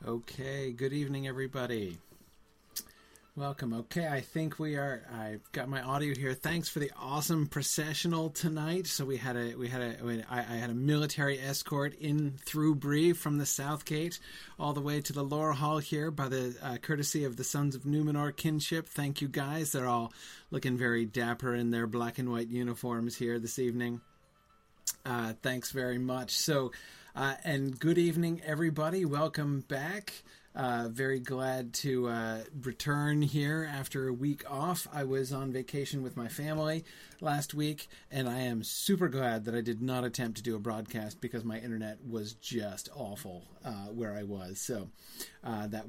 Okay, good evening, everybody. Welcome. Okay, I think I've got my audio here. Thanks for the awesome processional tonight. So I had a military escort in through Bree from the South Gate all the way to the Lower Hall here by the courtesy of the Sons of Numenor kinship. Thank you, guys. They're all looking very dapper in their black and white uniforms here this evening. Thanks very much. So, and good evening, everybody. Welcome back. Very glad to return here after a week off. I was on vacation with my family last week, and I am super glad that I did not attempt to do a broadcast because my internet was just awful where I was. So it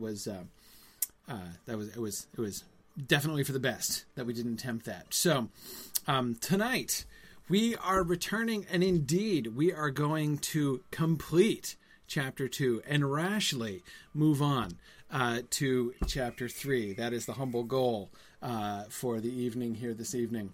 was definitely for the best that we didn't attempt that. So tonight we are returning, and indeed we are going to complete Chapter 2 and rashly move on to Chapter 3. That is the humble goal for the evening here this evening.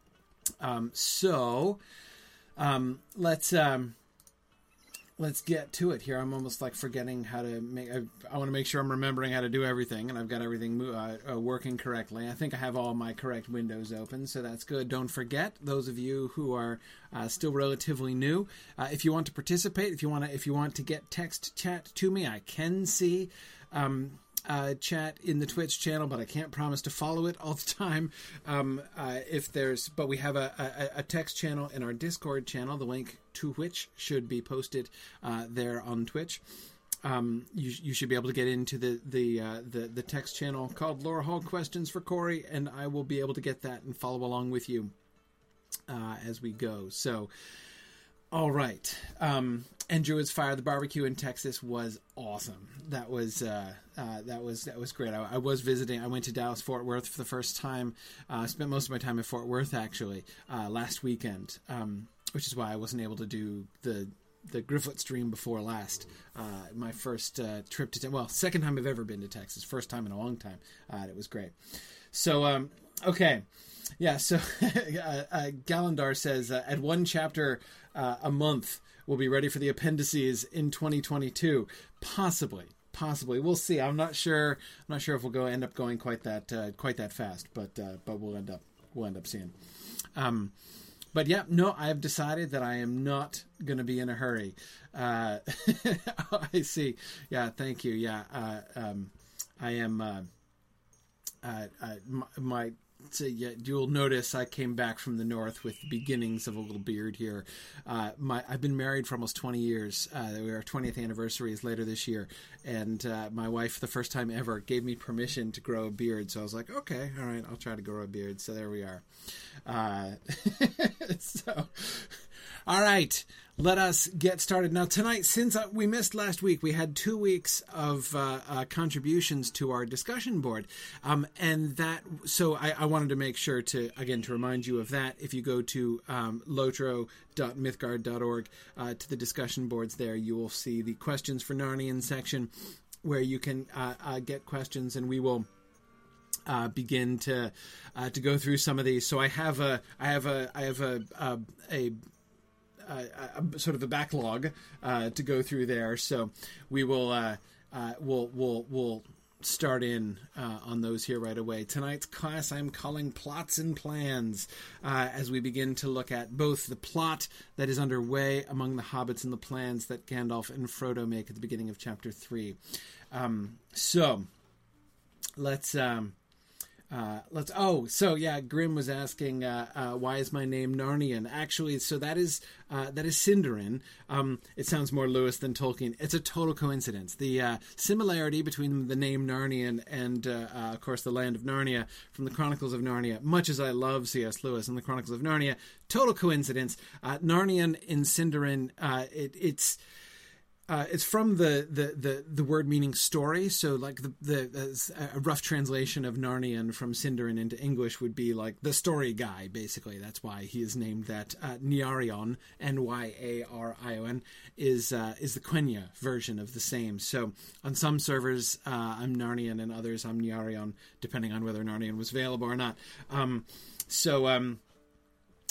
Let's get to it here. I'm almost like forgetting how to make... I want to make sure I'm remembering how to do everything, and I've got everything working correctly. I think I have all my correct windows open, so that's good. Don't forget, those of you who are still relatively new, if you want to participate, if you want to get text chat to me, I can see chat in the Twitch channel, but I can't promise to follow it all the time. But we have a text channel in our Discord channel, the link to which should be posted there on Twitch. You should be able to get into the text channel called Lower Hall Questions for Corey, and I will be able to get that and follow along with you as we go. So, all right. And Druid's Fire, the barbecue in Texas was awesome. That was great. I was visiting. I went to Dallas Fort Worth for the first time. Spent most of my time in Fort Worth actually last weekend, which is why I wasn't able to do the Grifflet stream before last. My first trip to second time I've ever been to Texas. First time in a long time. It was great. So okay. Yeah, so Galandar says, at one chapter a month, we'll be ready for the appendices in 2022. Possibly. We'll see. I'm not sure if we'll end up going quite that fast, but we'll end up seeing. But yeah, no, I have decided that I am not going to be in a hurry. I see. Yeah, thank you. Yeah, I am. So yeah, you'll notice I came back from the north with the beginnings of a little beard here. I've been married for almost 20 years. Our 20th anniversary is later this year, and my wife, for the first time ever, gave me permission to grow a beard. So I was like, okay, all right, I'll try to grow a beard. So there we are. All right, let us get started. Now, tonight, since we missed last week, we had 2 weeks of contributions to our discussion board. So I wanted to make sure to remind you of that. If you go to lotro.mythgard.org to the discussion boards there, you will see the questions for Narnian section where you can get questions, and we will begin to go through some of these. So I have a sort of a backlog to go through there. So we will we'll start in on those here right away. Tonight's class I'm calling Plots and Plans, as we begin to look at both the plot that is underway among the hobbits and the plans that Gandalf and Frodo make at the beginning of Chapter 3. So let's Grim was asking why is my name Narnian? Actually, so that is Sindarin. It sounds more Lewis than Tolkien. It's a total coincidence. The similarity between the name Narnian and of course the land of Narnia from the Chronicles of Narnia, much as I love C.S. Lewis and the Chronicles of Narnia, total coincidence. Narnian in Sindarin, it's from the word meaning story. So like a rough translation of Narnian from Sindarin into English would be like the story guy, basically. That's why he is named that. Nyarion, Nyarion, is the Quenya version of the same. So on some servers, I'm Narnian, and others I'm Nyarion, depending on whether Narnian was available or not.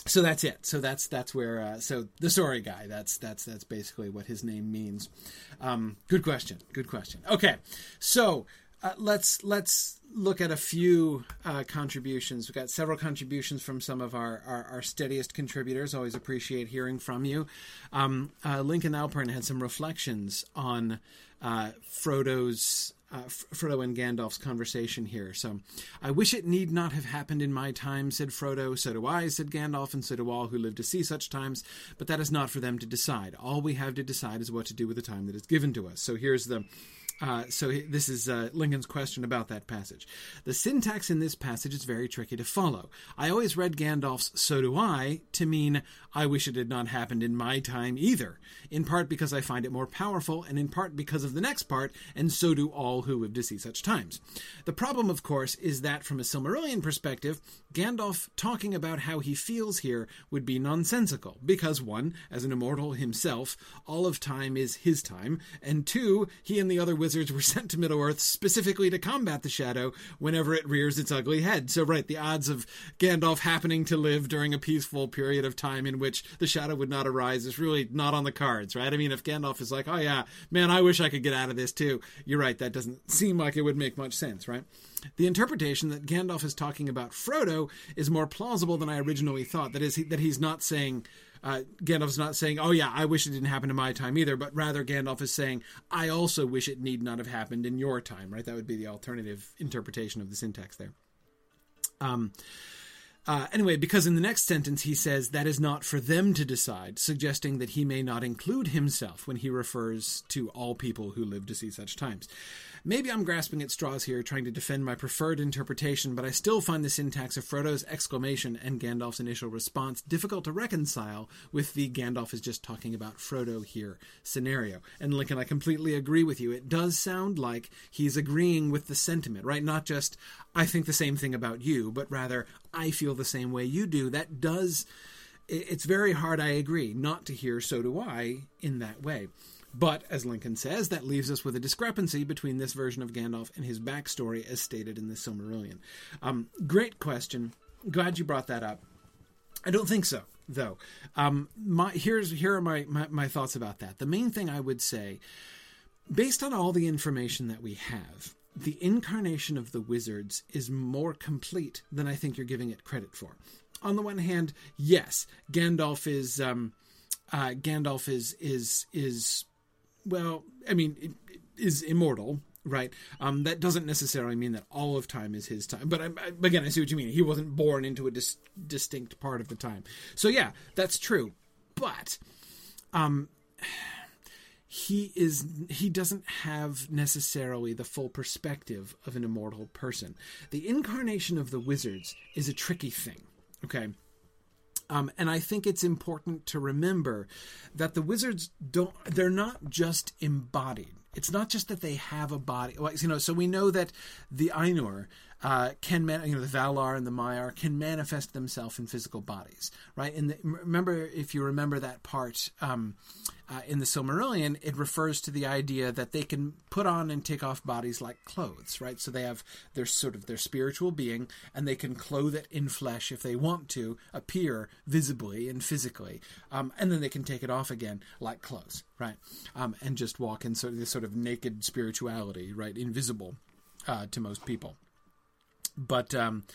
So that's it. So that's where. So the sorry guy. That's basically what his name means. Good question. Good question. Okay, so let's look at a few contributions. We've got several contributions from some of our steadiest contributors. Always appreciate hearing from you. Lincoln Alpern had some reflections on Frodo and Gandalf's conversation here. So, I wish it need not have happened in my time, said Frodo. So do I, said Gandalf, and so do all who live to see such times. But that is not for them to decide. All we have to decide is what to do with the time that is given to us. So here's the... this is Lincoln's question about that passage. The syntax in this passage is very tricky to follow. I always read Gandalf's "so do I" to mean I wish it had not happened in my time either, in part because I find it more powerful, and in part because of the next part, and so do all who live to see such times. The problem, of course, is that from a Silmarillion perspective, Gandalf talking about how he feels here would be nonsensical, because one, as an immortal himself, all of time is his time, and two, he and the other wizards were sent to Middle-earth specifically to combat the shadow whenever it rears its ugly head. So right, the odds of Gandalf happening to live during a peaceful period of time in which the shadow would not arise is really not on the cards, right? I mean, if Gandalf is like, oh yeah, man, I wish I could get out of this too, you're right, that doesn't seem like it would make much sense, right? The interpretation that Gandalf is talking about Frodo is more plausible than I originally thought. That is, that he's not saying... Gandalf's not saying, oh yeah, I wish it didn't happen in my time either, but rather Gandalf is saying, I also wish it need not have happened in your time, right? That would be the alternative interpretation of the syntax there. Anyway, because in the next sentence he says, that is not for them to decide, suggesting that he may not include himself when he refers to all people who live to see such times. Maybe I'm grasping at straws here, trying to defend my preferred interpretation, but I still find the syntax of Frodo's exclamation and Gandalf's initial response difficult to reconcile with the Gandalf is just talking about Frodo here scenario. And Lincoln, I completely agree with you. It does sound like he's agreeing with the sentiment, right? Not just, I think the same thing about you, but rather, I feel the same way you do. That does... It's very hard, I agree, not to hear so do I in that way. But, as Lincoln says, that leaves us with a discrepancy between this version of Gandalf and his backstory as stated in the Silmarillion. Great question. Glad you brought that up. I don't think so, though. Here are my thoughts about that. The main thing I would say, based on all the information that we have, the incarnation of the wizards is more complete than I think you're giving it credit for. On the one hand, yes, Gandalf is well, I mean, is immortal, right? That doesn't necessarily mean that all of time is his time. But again, I see what you mean. He wasn't born into a distinct part of the time. So yeah, that's true. But he doesn't have necessarily the full perspective of an immortal person. The incarnation of the wizards is a tricky thing, okay? And I think it's important to remember that the wizards they're not just embodied. It's not just that they have a body. So we know that the Ainur the Valar and the Maiar can manifest themselves in physical bodies, right? And if you remember that part in the Silmarillion, it refers to the idea that they can put on and take off bodies like clothes, right? So they have their spiritual being, and they can clothe it in flesh if they want to, appear visibly and physically, and then they can take it off again like clothes, right? And just walk in this sort of naked spirituality, right? Invisible to most people. But,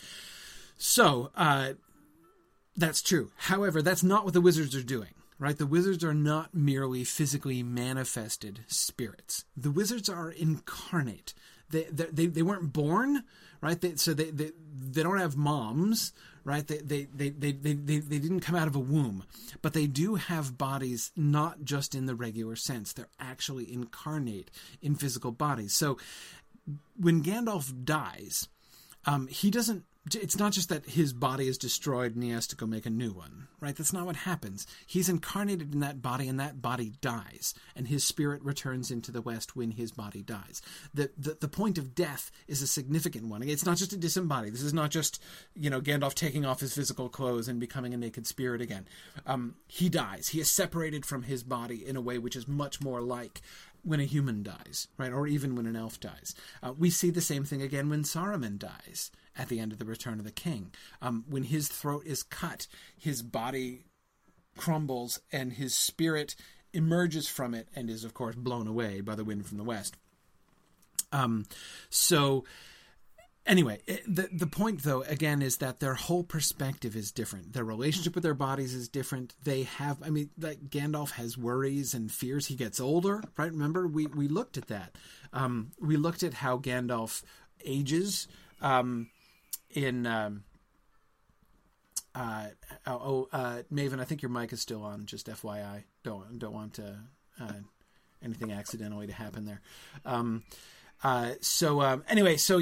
that's true. However, that's not what the wizards are doing, right? The wizards are not merely physically manifested spirits. The wizards are incarnate. They weren't born, right? They don't have moms, right? They didn't come out of a womb, but they do have bodies, not just in the regular sense. They're actually incarnate in physical bodies. So when Gandalf dies, it's not just that his body is destroyed and he has to go make a new one, right? That's not what happens. He's incarnated in that body, and that body dies, and his spirit returns into the West when his body dies. The point of death is a significant one. It's not just a disembodied. This is not just, Gandalf taking off his physical clothes and becoming a naked spirit again. He dies. He is separated from his body in a way which is much more like when a human dies, right? Or even when an elf dies. We see the same thing again when Saruman dies at the end of the Return of the King. When his throat is cut, his body crumbles and his spirit emerges from it and is, of course, blown away by the wind from the west. So anyway, the point, though, again, is that their whole perspective is different. Their relationship with their bodies is different. They have, I mean, like Gandalf has worries and fears. He gets older, right? Remember, we looked at that. We looked at how Gandalf ages Maven, I think your mic is still on, just FYI. Don't want to anything accidentally to happen there. Anyway, so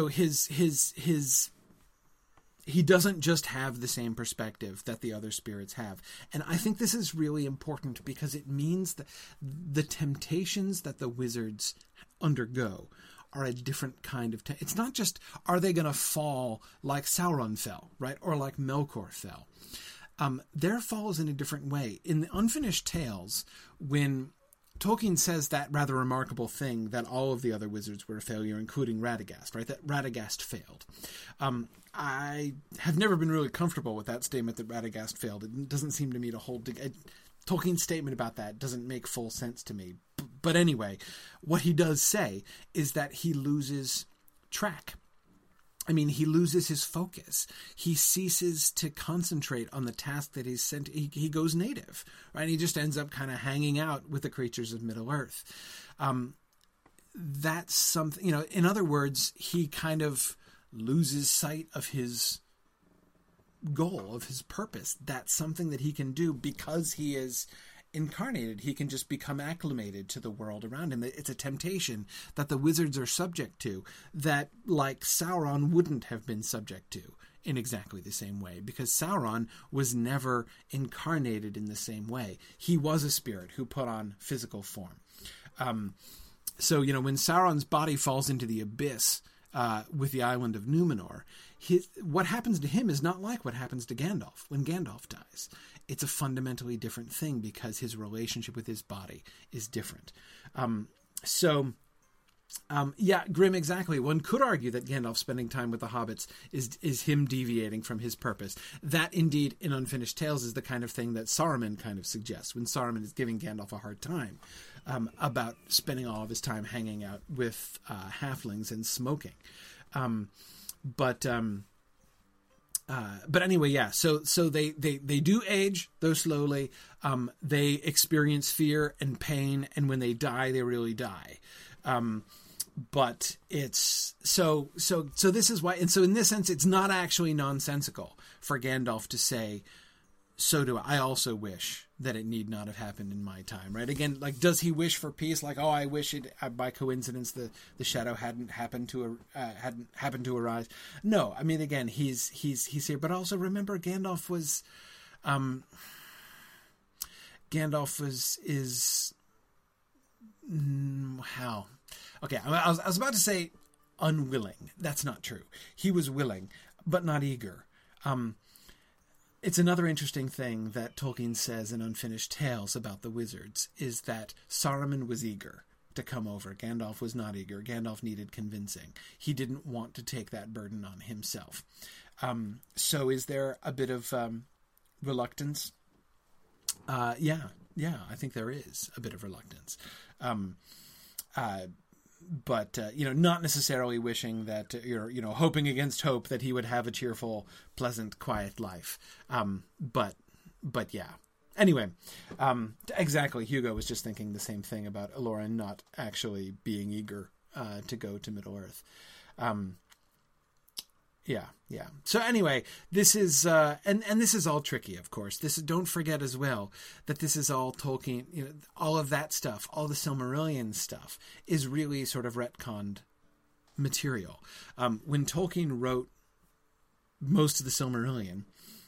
he doesn't just have the same perspective that the other spirits have. And I think this is really important because it means that the temptations that the wizards undergo are a different kind of... It's not just, are they going to fall like Sauron fell, right? Or like Melkor fell. Their fall is in a different way. In the Unfinished Tales, when Tolkien says that rather remarkable thing that all of the other wizards were a failure, including Radagast, right? That Radagast failed. I have never been really comfortable with that statement that Radagast failed. It doesn't seem to me to hold... Tolkien's statement about that doesn't make full sense to me. But anyway, what he does say is that he loses track. I mean, he loses his focus. He ceases to concentrate on the task that he's sent. He goes native, right? He just ends up kind of hanging out with the creatures of Middle-earth. That's something, in other words, he kind of loses sight of his goal, of his purpose. That's something that he can do because he is incarnated. He can just become acclimated to the world around him. It's a temptation that the wizards are subject to that, like Sauron, wouldn't have been subject to in exactly the same way, because Sauron was never incarnated in the same way. He was a spirit who put on physical form. So, when Sauron's body falls into the abyss with the island of Numenor, what happens to him is not like what happens to Gandalf when Gandalf dies. It's a fundamentally different thing because his relationship with his body is different. Grim, exactly. One could argue that Gandalf spending time with the hobbits is him deviating from his purpose. That, indeed, in Unfinished Tales is the kind of thing that Saruman kind of suggests when Saruman is giving Gandalf a hard time about spending all of his time hanging out with halflings and smoking. But anyway, yeah. So they do age, though slowly. They experience fear and pain, and when they die, they really die. But it's so this is why, and so in this sense, it's not actually nonsensical for Gandalf to say, so do I also wish that it need not have happened in my time, right? Again, like, does he wish for peace? Like, I wish it by coincidence the shadow hadn't happened to arise. No, I mean, again, he's here, but also remember, Gandalf was how? Okay, I was about to say unwilling. That's not true. He was willing, but not eager. It's another interesting thing that Tolkien says in Unfinished Tales about the wizards is that Saruman was eager to come over. Gandalf was not eager. Gandalf needed convincing. He didn't want to take that burden on himself. So is there a bit of reluctance? Yeah, I think there is a bit of reluctance. But not necessarily wishing that, hoping against hope that he would have a cheerful, pleasant, quiet life. But yeah. Anyway, exactly. Hugo was just thinking the same thing about Elorin not actually being eager to go to Middle-earth. Yeah. So anyway, this is and this is all tricky, of course. Don't forget as well that this is all Tolkien. All of that stuff, all the Silmarillion stuff, is really sort of retconned material. When Tolkien wrote most of the Silmarillion,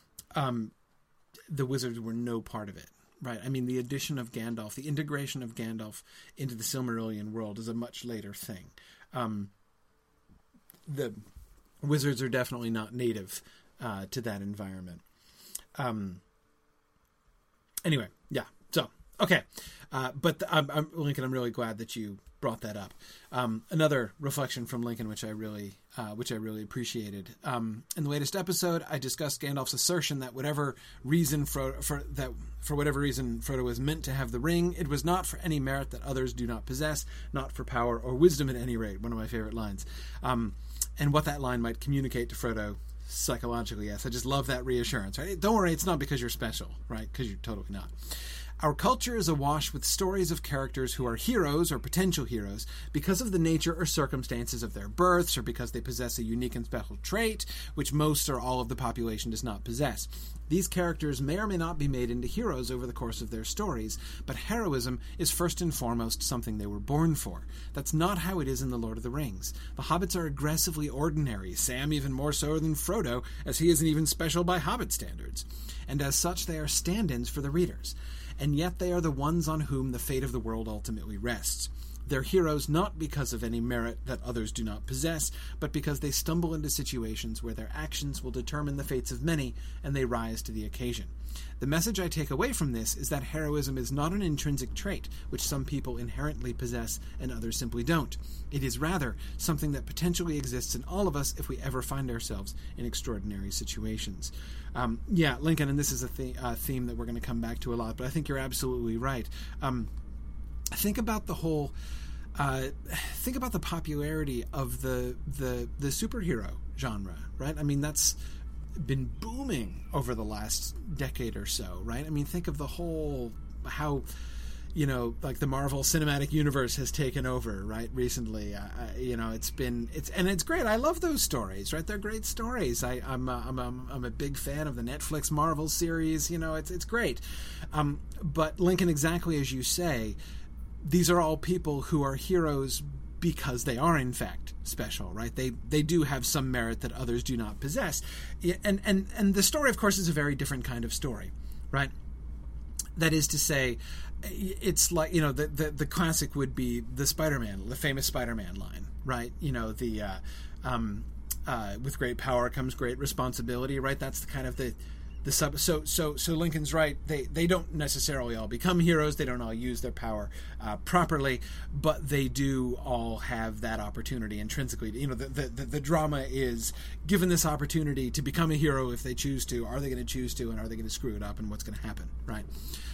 the wizards were no part of it. Right. I mean, the addition of Gandalf, the integration of Gandalf into the Silmarillion world is a much later thing. The wizards are definitely not native to that environment. Anyway, yeah. So Okay. But Lincoln, I'm really glad that you brought that up. Another reflection from Lincoln, which I really appreciated. In the latest episode, I discussed Gandalf's assertion that for whatever reason Frodo was meant to have the ring, it was not for any merit that others do not possess, not for power or wisdom at any rate. One of my favorite lines. And what that line might communicate to Frodo psychologically. Yes, I just love that reassurance. Right? Don't worry, it's not because you're special, right? Because you're totally not. Our culture is awash with stories of characters who are heroes or potential heroes because of the nature or circumstances of their births, or because they possess a unique and special trait which most or all of the population does not possess. These characters may or may not be made into heroes over the course of their stories, but heroism is first and foremost something they were born for. That's not how it is in The Lord of the Rings. The hobbits are aggressively ordinary, Sam even more so than Frodo, as he isn't even special by hobbit standards. And as such, they are stand-ins for the readers. And yet they are the ones on whom the fate of the world ultimately rests. They're heroes not because of any merit that others do not possess, but because they stumble into situations where their actions will determine the fates of many, and they rise to the occasion. The message I take away from this is that heroism is not an intrinsic trait, which some people inherently possess and others simply don't. It is rather something that potentially exists in all of us if we ever find ourselves in extraordinary situations. Lincoln, and this is a theme that we're going to come back to a lot, but I think you're absolutely right. Think about the whole. Think about the popularity of the superhero genre, right? I mean, that's been booming over the last decade or so, right? I mean, think of the whole how. Like the Marvel Cinematic Universe has taken over, right? Recently, it's great. I love those stories, right? They're great stories. I'm a big fan of the Netflix Marvel series. It's great. But Lincoln, exactly as you say, these are all people who are heroes because they are in fact special, right? They do have some merit that others do not possess, and the story, of course, is a very different kind of story, right? That is to say, it's like, the classic would be the famous Spider-Man line, right? With great power comes great responsibility, right? That's the kind of the sub. So Lincoln's right. They don't necessarily all become heroes. They don't all use their power properly, but they do all have that opportunity intrinsically. The drama is given this opportunity to become a hero if they choose to. Are they going to choose to, and are they going to screw it up, and what's going to happen, right?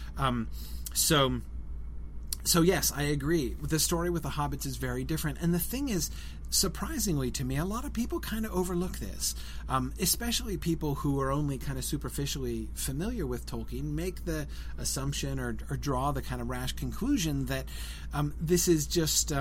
So yes, I agree. The story with the hobbits is very different. And the thing is, surprisingly to me, a lot of people kind of overlook this, especially people who are only kind of superficially familiar with Tolkien, make the assumption or draw the kind of rash conclusion that this is just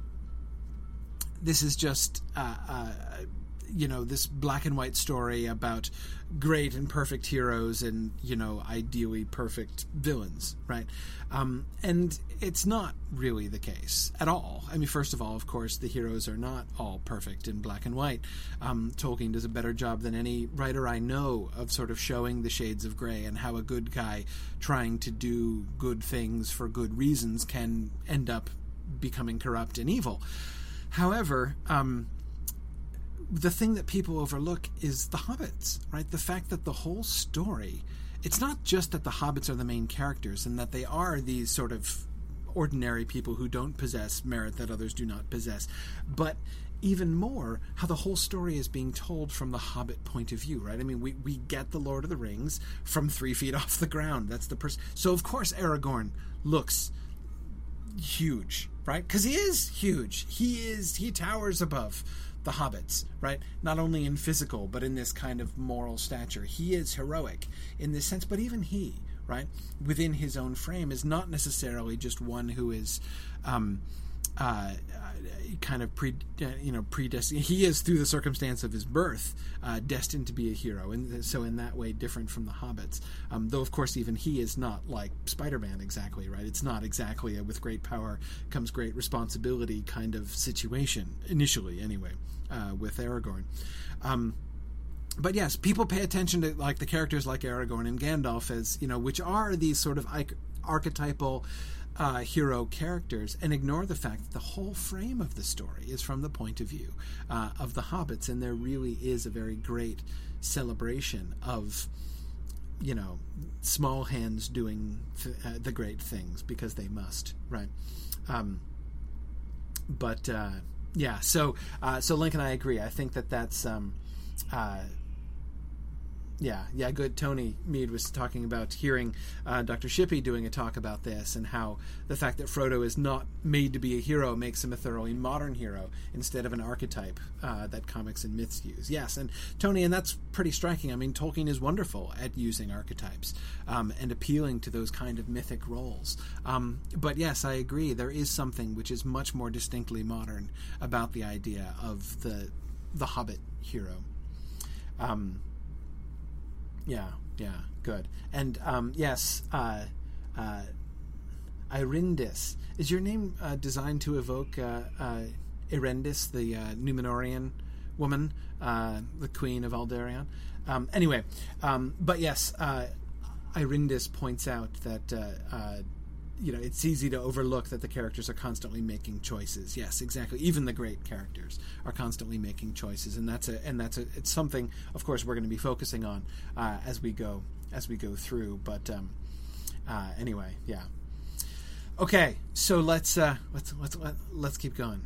this black and white story about great and perfect heroes and, ideally perfect villains, right? And it's not really the case at all. I mean, first of all, of course, the heroes are not all perfect in black and white. Tolkien does a better job than any writer I know of sort of showing the shades of gray and how a good guy trying to do good things for good reasons can end up becoming corrupt and evil. However, the thing that people overlook is the hobbits, right? The fact that the whole story, it's not just that the hobbits are the main characters and that they are these sort of ordinary people who don't possess merit that others do not possess, but even more, how the whole story is being told from the hobbit point of view, right? I mean, we get the Lord of the Rings from 3 feet off the ground. That's the person. So, of course, Aragorn looks huge, right? Because he is huge. He towers above the hobbits, right? Not only in physical, but in this kind of moral stature. He is heroic in this sense, but even he, right, within his own frame, is not necessarily just one who is kind of predestined. He is, through the circumstance of his birth, destined to be a hero, and so in that way different from the hobbits. Though, of course, even he is not like Spider-Man exactly, right? It's not exactly a with great power comes great responsibility kind of situation, initially anyway, with Aragorn. But yes, people pay attention to like the characters like Aragorn and Gandalf as, which are these sort of archetypal hero characters, and ignore the fact that the whole frame of the story is from the point of view of the hobbits, and there really is a very great celebration of small hands doing the great things because they must, right? So Link and I agree. I think that's good. Tony Mead was talking about hearing Dr. Shippey doing a talk about this, and how the fact that Frodo is not made to be a hero makes him a thoroughly modern hero instead of an archetype that comics and myths use. Yes, and Tony, and that's pretty striking. I mean, Tolkien is wonderful at using archetypes and appealing to those kind of mythic roles. But yes, I agree. There is something which is much more distinctly modern about the idea of the Hobbit hero. Good. And Irindis. Is your name designed to evoke Erendis, the Númenorian woman, the Queen of Aldarion? But yes, Irindis points out that it's easy to overlook that the characters are constantly making choices. Yes, exactly. Even the great characters are constantly making choices, and it's something, of course, we're going to be focusing on as we go through. But anyway, yeah. Okay, so let's keep going.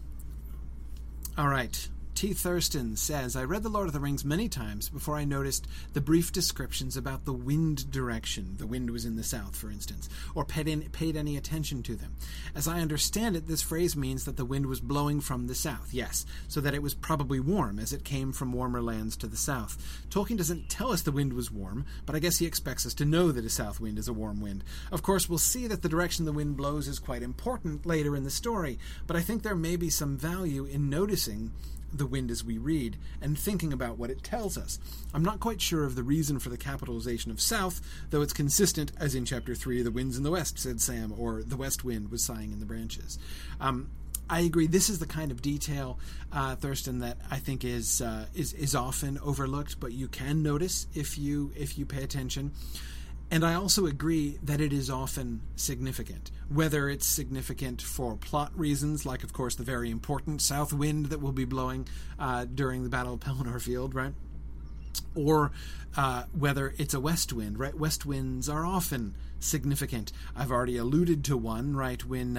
All right. T. Thurston says, I read The Lord of the Rings many times before I noticed the brief descriptions about the wind direction. The wind was in the south, for instance, or paid any attention to them. As I understand it, this phrase means that the wind was blowing from the south, yes, so that it was probably warm, as it came from warmer lands to the south. Tolkien doesn't tell us the wind was warm, but I guess he expects us to know that a south wind is a warm wind. Of course, we'll see that the direction the wind blows is quite important later in the story, but I think there may be some value in noticing the wind as we read, and thinking about what it tells us. I'm not quite sure of the reason for the capitalization of south, though it's consistent, as in Chapter 3, the wind's in the west, said Sam, or the west wind was sighing in the branches. I agree. This is the kind of detail, Thurston, that I think is often overlooked, but you can notice if you pay attention. And I also agree that it is often significant, whether it's significant for plot reasons, like, of course, the very important south wind that will be blowing during the Battle of Pelennor Field, right? Or whether it's a west wind, right? West winds are often significant. I've already alluded to one, right, when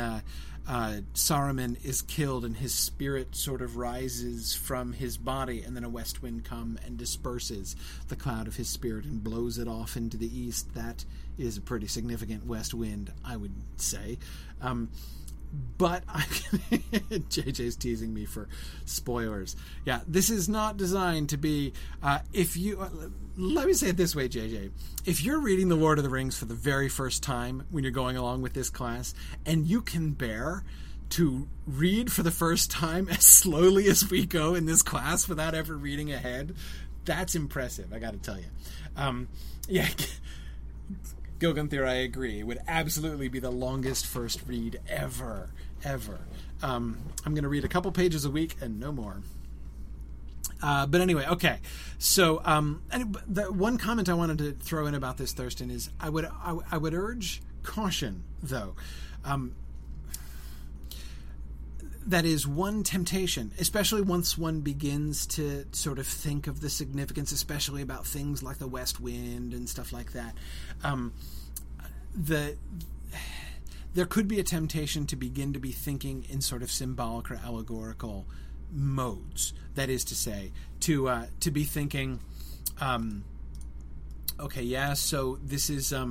Saruman is killed and his spirit sort of rises from his body, and then a west wind comes and disperses the cloud of his spirit and blows it off into the east. That is a pretty significant west wind, I would say. But JJ's teasing me for spoilers. Yeah, this is not designed to be, let me say it this way, JJ. If you're reading The Lord of the Rings for the very first time when you're going along with this class, and you can bear to read for the first time as slowly as we go in this class without ever reading ahead, that's impressive, I gotta tell you. Gilgunthir, I agree. It would absolutely be the longest first read ever. I'm going to read a couple pages a week and no more. But anyway, okay. So, the one comment I wanted to throw in about this, Thurston, is I would urge caution, though. That is one temptation, especially once one begins to sort of think of the significance, especially about things like the west wind and stuff like that. There could be a temptation to begin to be thinking in sort of symbolic or allegorical modes. That is to say, to be thinking, so this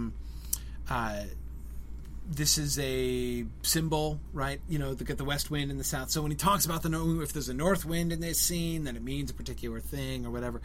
is a symbol, right? The west wind in the south. So when he talks about if there's a north wind in this scene, then it means a particular thing or whatever.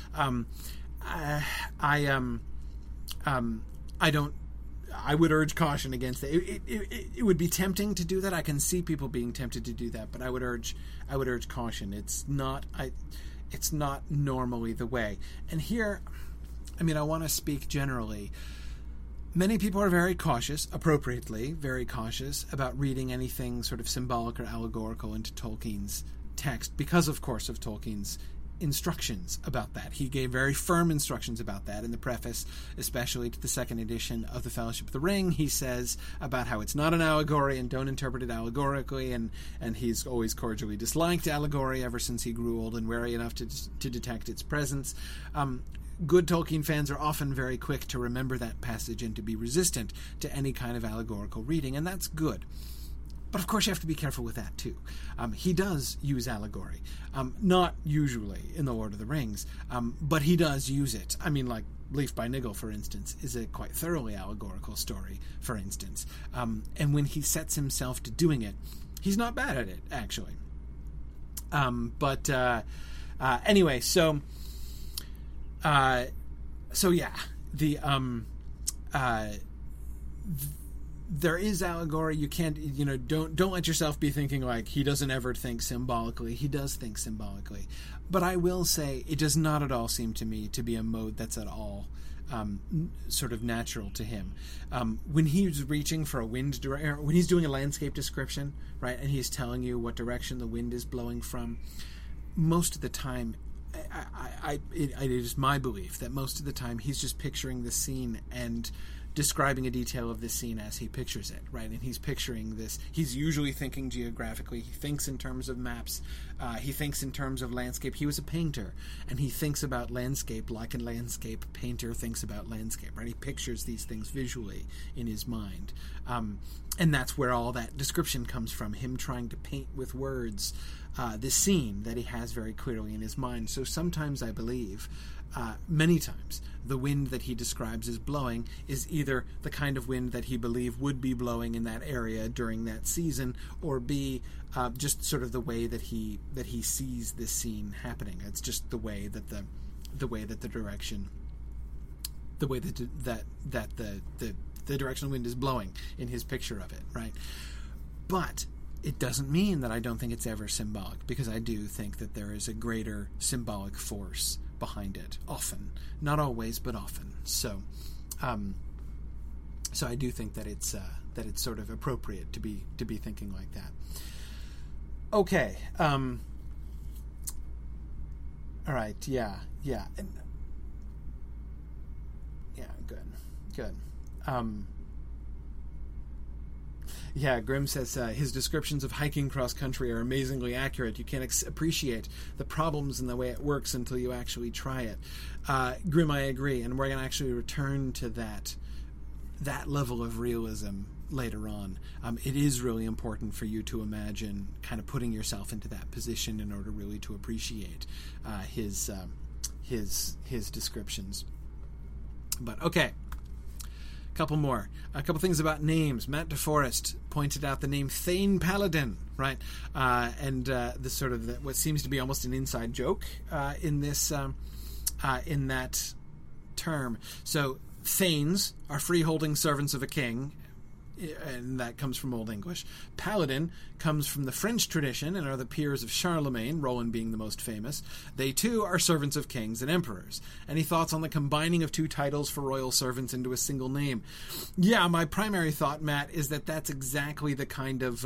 I would urge caution against that. It would be tempting to do that. I can see people being tempted to do that, but I would urge caution. It's not normally the way. And here, I want to speak generally. Many people are very cautious, appropriately very cautious, about reading anything sort of symbolic or allegorical into Tolkien's text because, of course, of Tolkien's instructions about that. He gave very firm instructions about that in the preface, especially to the second edition of The Fellowship of the Ring. He says about how it's not an allegory and don't interpret it allegorically, and he's always cordially disliked allegory ever since he grew old and wary enough to detect its presence. good Tolkien fans are often very quick to remember that passage and to be resistant to any kind of allegorical reading, and that's good. But of course you have to be careful with that too. He does use allegory. Not usually in The Lord of the Rings, but he does use it. I mean, like Leaf by Niggle, for instance, is a quite thoroughly allegorical story, for instance. And when he sets himself to doing it, he's not bad at it, actually. Anyway, so yeah, there is allegory. You can't, don't let yourself be thinking like he doesn't ever think symbolically. He does think symbolically. But I will say it does not at all seem to me to be a mode that's at all sort of natural to him. When he's reaching for a wind direction, when he's doing a landscape description, right, and he's telling you what direction the wind is blowing from, most of the time, it is my belief that most of the time he's just picturing the scene and describing a detail of this scene as he pictures it, right? And he's picturing this. He's usually thinking geographically. He thinks in terms of maps. He thinks in terms of landscape. He was a painter, and he thinks about landscape like a landscape painter thinks about landscape, right? He pictures these things visually in his mind. And that's where all that description comes from, him trying to paint with words this scene that he has very clearly in his mind. So sometimes I believe, many times, the wind that he describes as blowing is either the kind of wind that he believed would be blowing in that area during that season, or B, just sort of the way that he sees this scene happening. It's just the way that the direction of the wind is blowing in his picture of it, right? But it doesn't mean that I don't think it's ever symbolic, because I do think that there is a greater symbolic force behind it, often. Not always, but often. So I do think that it's sort of appropriate to be thinking like that. Okay. All right. Yeah. And, yeah. Good. Yeah, Grim says his descriptions of hiking cross-country are amazingly accurate. You can't appreciate the problems and the way it works until you actually try it. Grim, I agree, and we're going to actually return to that level of realism later on. It is really important for you to imagine kind of putting yourself into that position in order really to appreciate his descriptions. But, okay. Couple more. A couple things about names. Matt DeForest pointed out the name Thane Paladin, right? And the sort of what seems to be almost an inside joke in this in that term. So Thanes are freeholding servants of a king, and that comes from Old English. Paladin comes from the French tradition and are the peers of Charlemagne, Roland being the most famous. They, too, are servants of kings and emperors. Any thoughts on the combining of two titles for royal servants into a single name? Yeah, my primary thought, Matt, is that that's exactly the kind of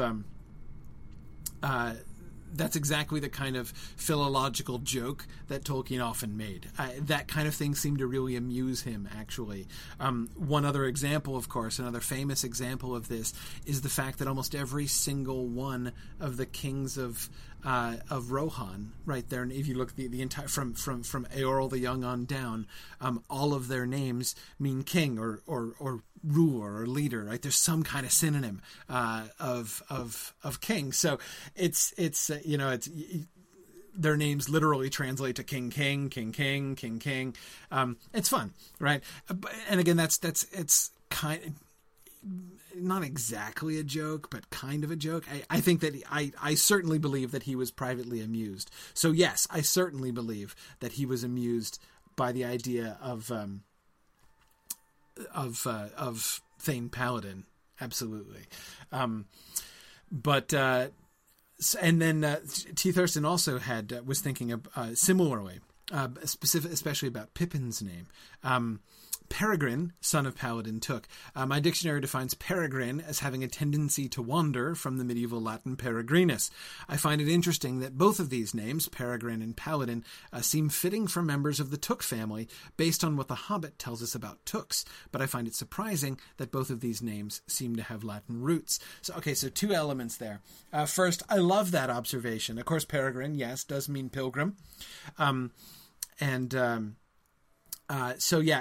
philological joke that Tolkien often made. That kind of thing seemed to really amuse him, actually. One other example, of course, another famous example of this is the fact that almost every single one of the kings of Rohan, right there, and if you look at the entire from Eorl the Young on down, all of their names mean king or ruler or leader, right? There's some kind of synonym of king. So it's their names literally translate to king, king, king, king, king, king. It's fun, right? And again, it's kind of not exactly a joke, but kind of a joke. I think that I certainly believe that he was privately amused. So yes, I certainly believe that he was amused by the idea of Thane Paladin, absolutely. And then T. Thurston also was thinking similarly, especially about Pippin's name. Peregrine, son of Paladin, took. My dictionary defines peregrine as having a tendency to wander, from the medieval Latin peregrinus. I find it interesting that both of these names, Peregrine and Paladin, seem fitting for members of the Took family based on what The Hobbit tells us about Tooks, but I find it surprising that both of these names seem to have Latin roots. So two elements there. First, I love that observation. Of course, peregrine, yes, does mean pilgrim. So yeah,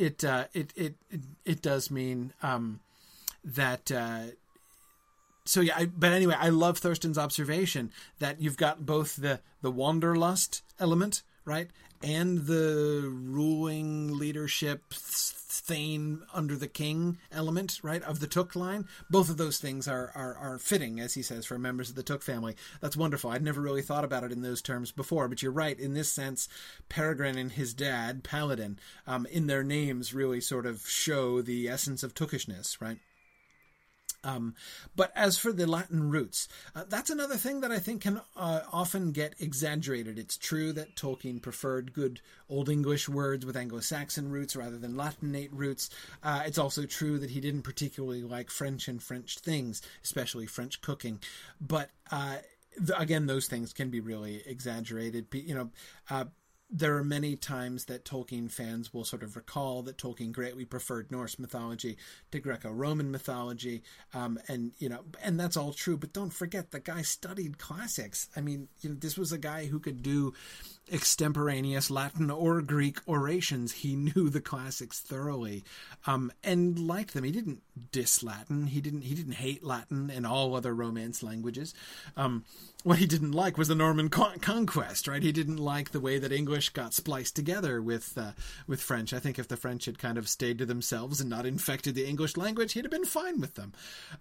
it does mean that. So yeah, but anyway, I love Thurston's observation that you've got both the wanderlust element, right, and the ruling leadership thane under the king element, right, of the Took line. Both of those things are fitting, as he says, for members of the Took family. That's wonderful. I'd never really thought about it in those terms before, but you're right. In this sense, Peregrine and his dad, Paladin, in their names really sort of show the essence of Tookishness, right? But as for the Latin roots, that's another thing that I think can often get exaggerated. It's true that Tolkien preferred good Old English words with Anglo-Saxon roots rather than Latinate roots. It's also true that he didn't particularly like French and French things, especially French cooking. But again, those things can be really exaggerated. There are many times that Tolkien fans will sort of recall that Tolkien greatly preferred Norse mythology to Greco-Roman mythology, and that's all true. But don't forget, the guy studied classics. I mean, this was a guy who could do extemporaneous Latin or Greek orations. He knew the classics thoroughly, and liked them. He didn't diss Latin. He didn't hate Latin and all other Romance languages. What he didn't like was the Norman conquest, right? He didn't like the way that English got spliced together with French. I think if the French had kind of stayed to themselves and not infected the English language, he'd have been fine with them.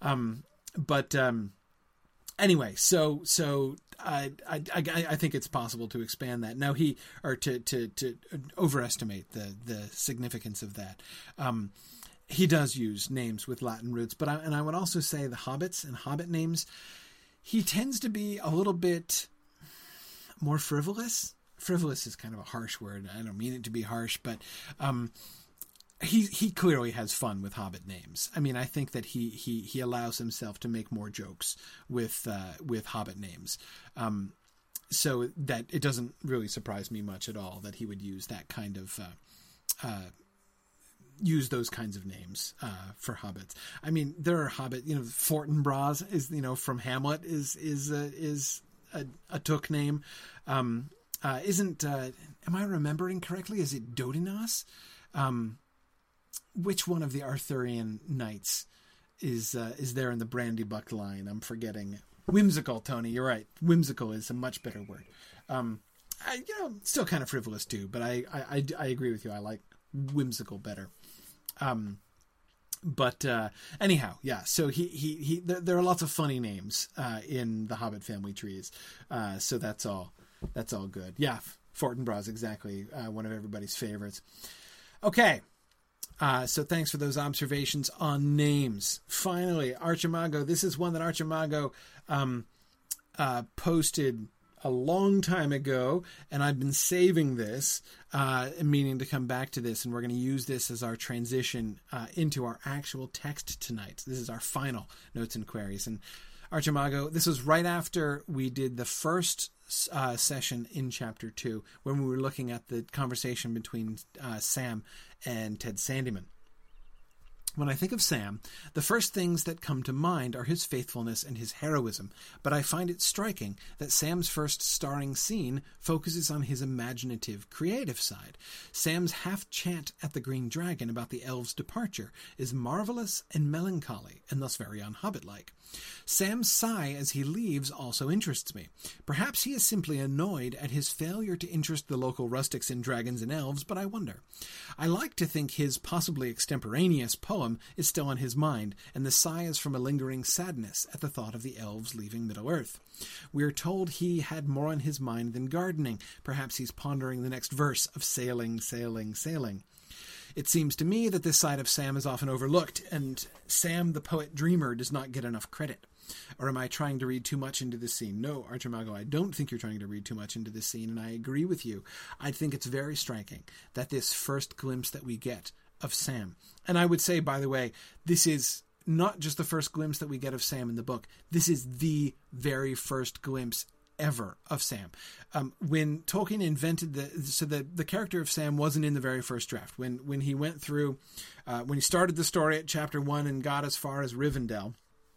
Anyway, so I think it's possible to expand that now. To overestimate the significance of that. He does use names with Latin roots, but I would also say the hobbits and hobbit names. He tends to be a little bit more frivolous. Frivolous is kind of a harsh word. I don't mean it to be harsh, but he clearly has fun with hobbit names. I mean, I think that he allows himself to make more jokes with hobbit names. So that it doesn't really surprise me much at all that he would use that kind of use those kinds of names for hobbits. I mean, there are hobbit, Fortinbras is, from Hamlet is a Took name. Am I remembering correctly? Is it Dodinas? Which one of the Arthurian knights is there in the Brandybuck line? I'm forgetting. Whimsical, Tony. You're right. Whimsical is a much better word. Still kind of frivolous too, but I agree with you. I like whimsical better. Anyhow, yeah. So there are lots of funny names in the Hobbit family trees. So that's all good. Yeah, Fortinbras, exactly. One of everybody's favorites. Okay. So thanks for those observations on names. Finally, Archimago. This is one that Archimago posted a long time ago, and I've been saving this, meaning to come back to this, and we're going to use this as our transition into our actual text tonight. This is our final notes and queries. And Archimago, this was right after we did the first session in Chapter 2, when we were looking at the conversation between Sam and Ted Sandyman. When I think of Sam, the first things that come to mind are his faithfulness and his heroism, but I find it striking that Sam's first starring scene focuses on his imaginative, creative side. Sam's half-chant at the Green Dragon about the elves' departure is marvelous and melancholy, and thus very un-Hobbit-like. Sam's sigh as he leaves also interests me. Perhaps he is simply annoyed at his failure to interest the local rustics in dragons and elves, but I wonder. I like to think his possibly extemporaneous poem is still on his mind, and the sigh is from a lingering sadness at the thought of the elves leaving Middle-earth. We are told he had more on his mind than gardening. Perhaps he's pondering the next verse of sailing, sailing, sailing. It seems to me that this side of Sam is often overlooked, and Sam the poet-dreamer does not get enough credit. Or am I trying to read too much into this scene? No, Archimago, I don't think you're trying to read too much into this scene, and I agree with you. I think it's very striking that this first glimpse that we get of Sam, and I would say, by the way, this is not just the first glimpse that we get of Sam in the book. This is the very first glimpse ever of Sam. When Tolkien invented the character of Sam wasn't in the very first draft. When he went through, when he started the story at chapter 1 and got as far as Rivendell,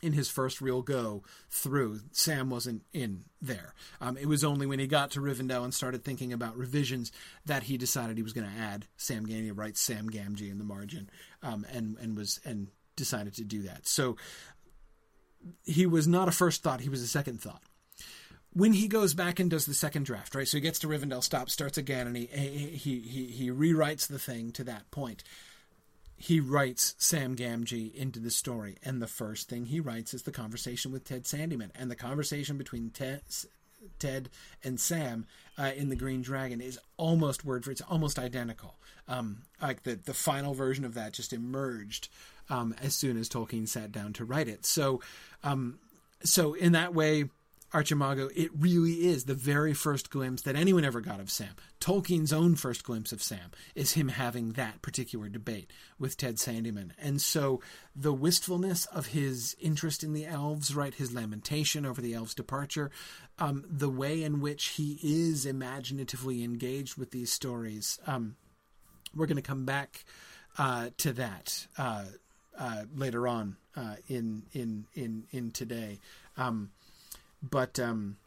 in his first real go through, Sam wasn't in there. It was only when he got to Rivendell and started thinking about revisions that he decided he was going to add Sam Gamgee, write Sam Gamgee in the margin, and decided to do that. So he was not a first thought; he was a second thought. When he goes back and does the second draft, right? So he gets to Rivendell, starts again, and he rewrites the thing to that point. He writes Sam Gamgee into the story, and the first thing he writes is the conversation with Ted Sandyman, and the conversation between Ted and Sam in the Green Dragon is almost word for it's almost identical. Like the final version of that just emerged as soon as Tolkien sat down to write it. So in that way, Archimago, it really is the very first glimpse that anyone ever got of Sam. Tolkien's own first glimpse of Sam is him having that particular debate with Ted Sandyman. And so the wistfulness of his interest in the elves, right, his lamentation over the elves' departure, the way in which he is imaginatively engaged with these stories, we're going to come back to that later on in today. But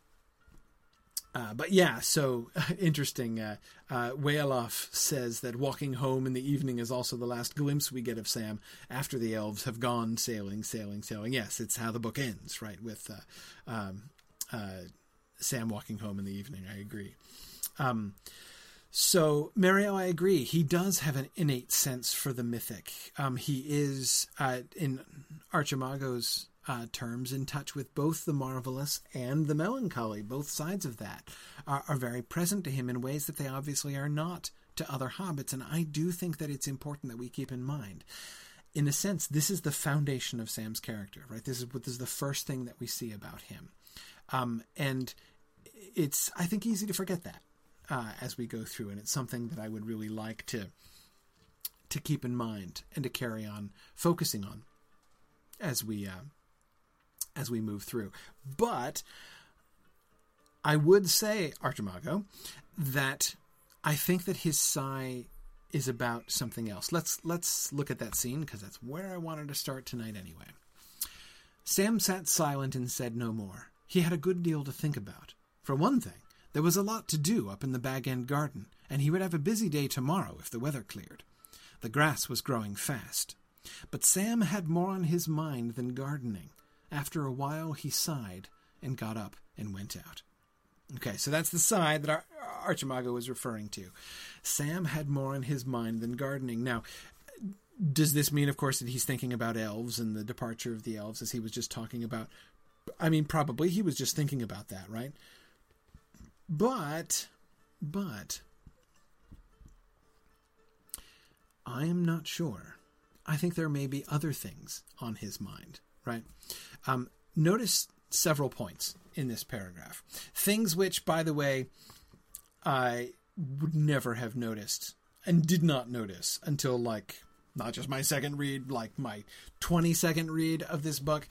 yeah, so interesting. Wayaloff says that walking home in the evening is also the last glimpse we get of Sam after the elves have gone sailing. Yes, it's how the book ends, right? With Sam walking home in the evening. I agree. So Mario, I agree. He does have an innate sense for the mythic. He is in Archimago's terms in touch with both the marvelous and the melancholy. Both sides of that are very present to him in ways that they obviously are not to other hobbits, and I do think that it's important that we keep in mind. In a sense, this is the foundation of Sam's character, right? This is the first thing that we see about him. And it's, I think, easy to forget that as we go through, and it's something that I would really like to keep in mind and to carry on focusing on as we move through. But I would say, Archimago, that I think that his sigh is about something else. Let's look at that scene, because that's where I wanted to start tonight anyway. Sam sat silent and said no more. He had a good deal to think about. For one thing, there was a lot to do up in the Bag End garden, and he would have a busy day tomorrow if the weather cleared. The grass was growing fast. But Sam had more on his mind than gardening. After a while, he sighed and got up and went out. Okay, so that's the sigh that Archimago was referring to. Sam had more on his mind than gardening. Now, does this mean, of course, that he's thinking about elves and the departure of the elves, as he was just talking about? I mean, probably he was just thinking about that, right? But I am not sure. I think there may be other things on his mind, right? Notice several points in this paragraph. Things which, by the way, I would never have noticed and did not notice until, like, not just my second read, like my 22nd read of this book.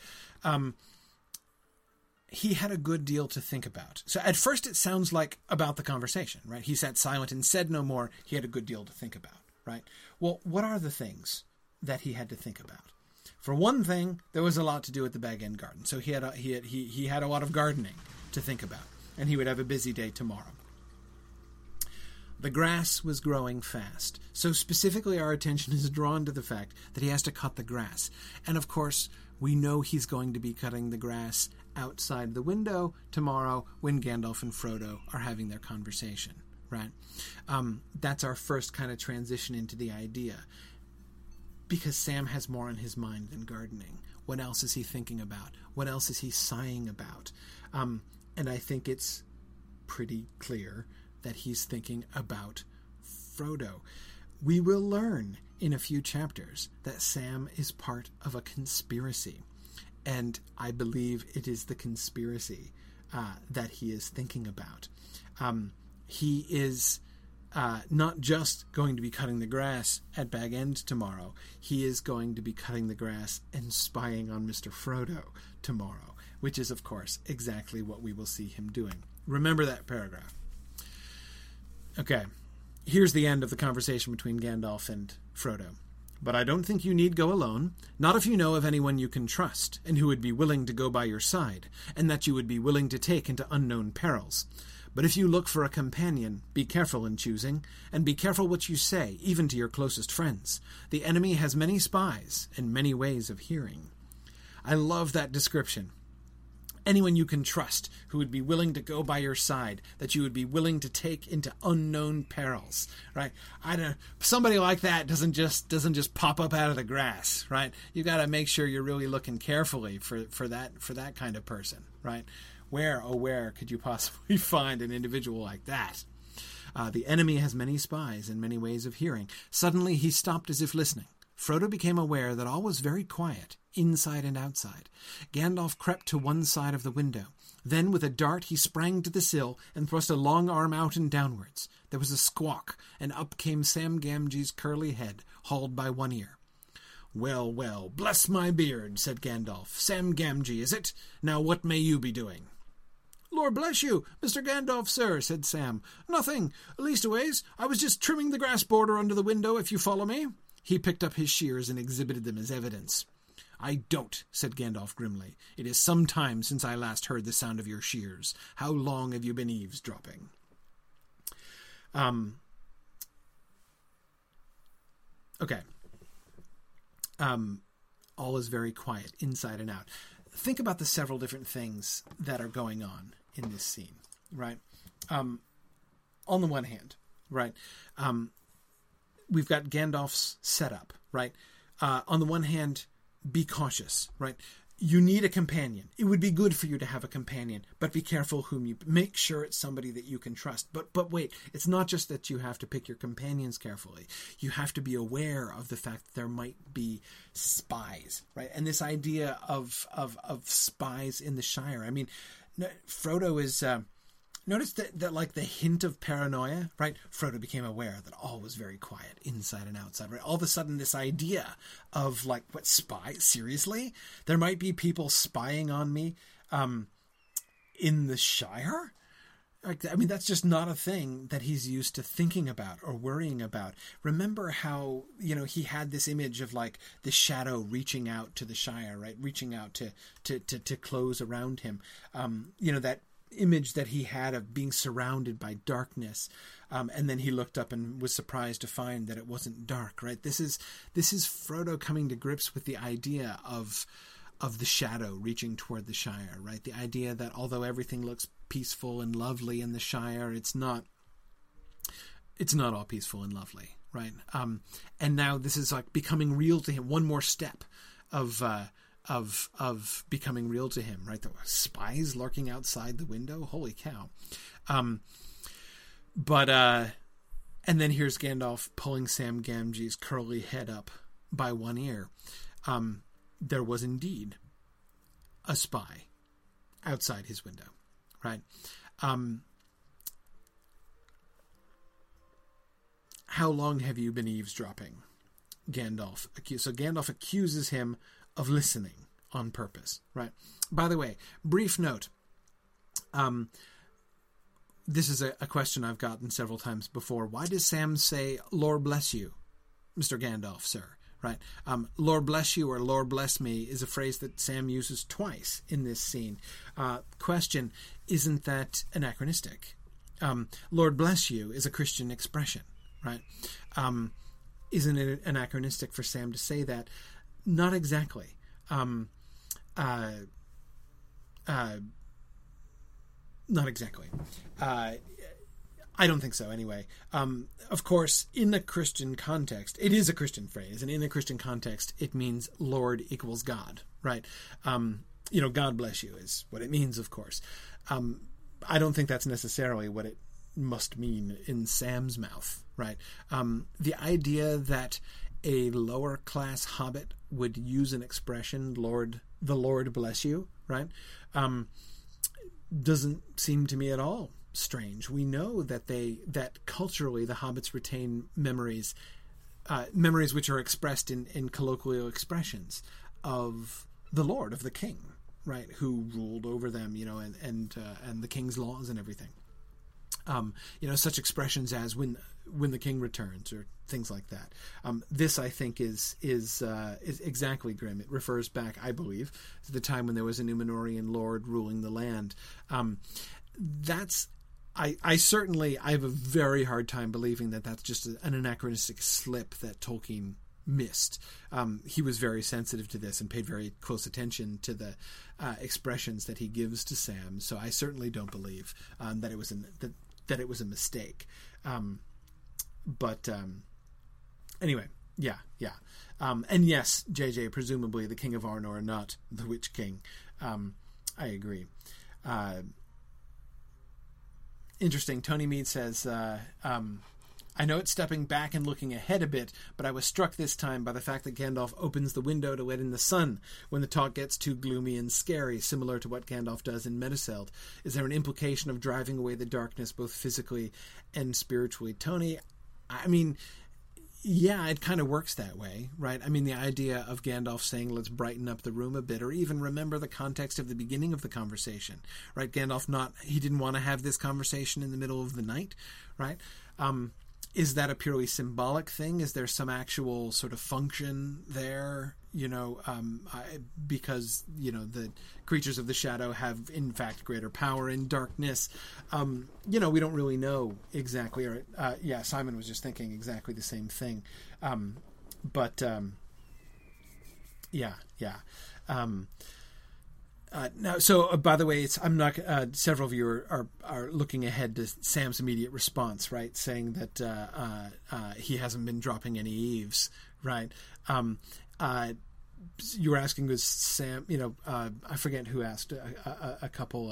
He had a good deal to think about. So at first it sounds like about the conversation, right? He sat silent and said no more. He had a good deal to think about, right? Well, what are the things that he had to think about? For one thing, there was a lot to do at the Bag End garden. So he had a lot of gardening to think about, and he would have a busy day tomorrow. The grass was growing fast. So specifically our attention is drawn to the fact that he has to cut the grass. And of course, we know he's going to be cutting the grass outside the window tomorrow when Gandalf and Frodo are having their conversation, right? That's our first kind of transition into the idea. Because Sam has more on his mind than gardening. What else is he thinking about? What else is he sighing about? And I think it's pretty clear that he's thinking about Frodo. We will learn in a few chapters that Sam is part of a conspiracy. And I believe it is the conspiracy that he is thinking about. He is not just going to be cutting the grass at Bag End tomorrow. He is going to be cutting the grass and spying on Mr. Frodo tomorrow, which is, of course, exactly what we will see him doing. Remember that paragraph. Okay, here's the end of the conversation between Gandalf and Frodo. But I don't think you need go alone, not if you know of anyone you can trust, and who would be willing to go by your side, and that you would be willing to take into unknown perils. But if you look for a companion, be careful in choosing, and be careful what you say, even to your closest friends. The enemy has many spies, and many ways of hearing. I love that description. Anyone you can trust, who would be willing to go by your side, that you would be willing to take into unknown perils, right? Somebody like that doesn't just pop up out of the grass, right? You got to make sure you're really looking carefully for that kind of person, right? Where could you possibly find an individual like that? The enemy has many spies and many ways of hearing. Suddenly he stopped as if listening. Frodo became aware that all was very quiet, inside and outside. Gandalf crept to one side of the window. Then, with a dart, he sprang to the sill and thrust a long arm out and downwards. There was a squawk, and up came Sam Gamgee's curly head, hauled by one ear. "Well, well, bless my beard," said Gandalf. "Sam Gamgee, is it? Now what may you be doing?" "Lord bless you, Mr. Gandalf, sir," said Sam. "Nothing. Leastways, I was just trimming the grass border under the window, if you follow me." He picked up his shears and exhibited them as evidence. "I don't," said Gandalf grimly. "It is some time since I last heard the sound of your shears. How long have you been eavesdropping?" Okay. All is very quiet, inside and out. Think about the several different things that are going on in this scene, right? On the one hand, right, we've got Gandalf's setup, right? On the one hand, be cautious, right? You need a companion. It would be good for you to have a companion, but be careful whom you make sure it's somebody that you can trust. But wait, it's not just that you have to pick your companions carefully. You have to be aware of the fact that there might be spies, right? And this idea of spies in the Shire. I mean, Frodo is notice that like the hint of paranoia, right? Frodo became aware that all was very quiet, inside and outside, right? All of a sudden, this idea of like, what, spy? Seriously? There might be people spying on me in the Shire? Like, I mean, that's just not a thing that he's used to thinking about or worrying about. Remember how, he had this image of like the shadow reaching out to the Shire, right? Reaching out to close around him. That image that he had of being surrounded by darkness, and then he looked up and was surprised to find that it wasn't dark, right? This is Frodo coming to grips with the idea of the shadow reaching toward the Shire, right? The idea that although everything looks peaceful and lovely in the Shire, it's not all peaceful and lovely, right? And now this is like becoming real to him. One more step of becoming real to him, right? The spies lurking outside the window. Holy cow. And then here's Gandalf pulling Sam Gamgee's curly head up by one ear. There was indeed a spy outside his window, right? How long have you been eavesdropping? Gandalf accused. So Gandalf accuses him of listening on purpose, right? By the way, brief note. This is a question I've gotten several times before. Why does Sam say, "Lord bless you, Mr. Gandalf, sir"? Right? Lord bless you or Lord bless me is a phrase that Sam uses twice in this scene. Question, isn't that anachronistic? Lord bless you is a Christian expression, right? Isn't it anachronistic for Sam to say that? Not exactly. Not exactly. I don't think so, anyway. Of course, in a Christian context, it is a Christian phrase, and in a Christian context, it means Lord equals God, right? God bless you is what it means, of course. I don't think that's necessarily what it must mean in Sam's mouth, right? The idea that a lower class hobbit would use an expression, the Lord bless you, right? Doesn't seem to me at all strange. We know that culturally the hobbits retain memories which are expressed in colloquial expressions of the Lord, of the king, right, who ruled over them, and the king's laws and everything. Such expressions as when the king returns or things like that. This, I think, is exactly Grimm. It refers back, I believe, to the time when there was a Númenórean lord ruling the land. I certainly have a very hard time believing that that's just an anachronistic slip that Tolkien missed. He was very sensitive to this and paid very close attention to the expressions that he gives to Sam. So I certainly don't believe that it was a mistake. Anyway, yeah. And yes, JJ, presumably the King of Arnor, not the Witch King. I agree. Interesting. Tony Mead says, I know it's stepping back and looking ahead a bit, but I was struck this time by the fact that Gandalf opens the window to let in the sun when the talk gets too gloomy and scary, similar to what Gandalf does in Meduseld. Is there an implication of driving away the darkness both physically and spiritually? Tony, I mean, yeah, it kind of works that way, right? I mean, the idea of Gandalf saying, let's brighten up the room a bit, or even remember the context of the beginning of the conversation, right? Gandalf he didn't want to have this conversation in the middle of the night, right? Is that a purely symbolic thing? Is there some actual sort of function there? Because the creatures of the shadow have in fact greater power in darkness. We don't really know exactly. Or Simon was just thinking exactly the same thing. Now, so by the way, I'm not. Several of you are looking ahead to Sam's immediate response, right? Saying that he hasn't been dropping any eaves, right? You were asking, was Sam? I forget who asked. A couple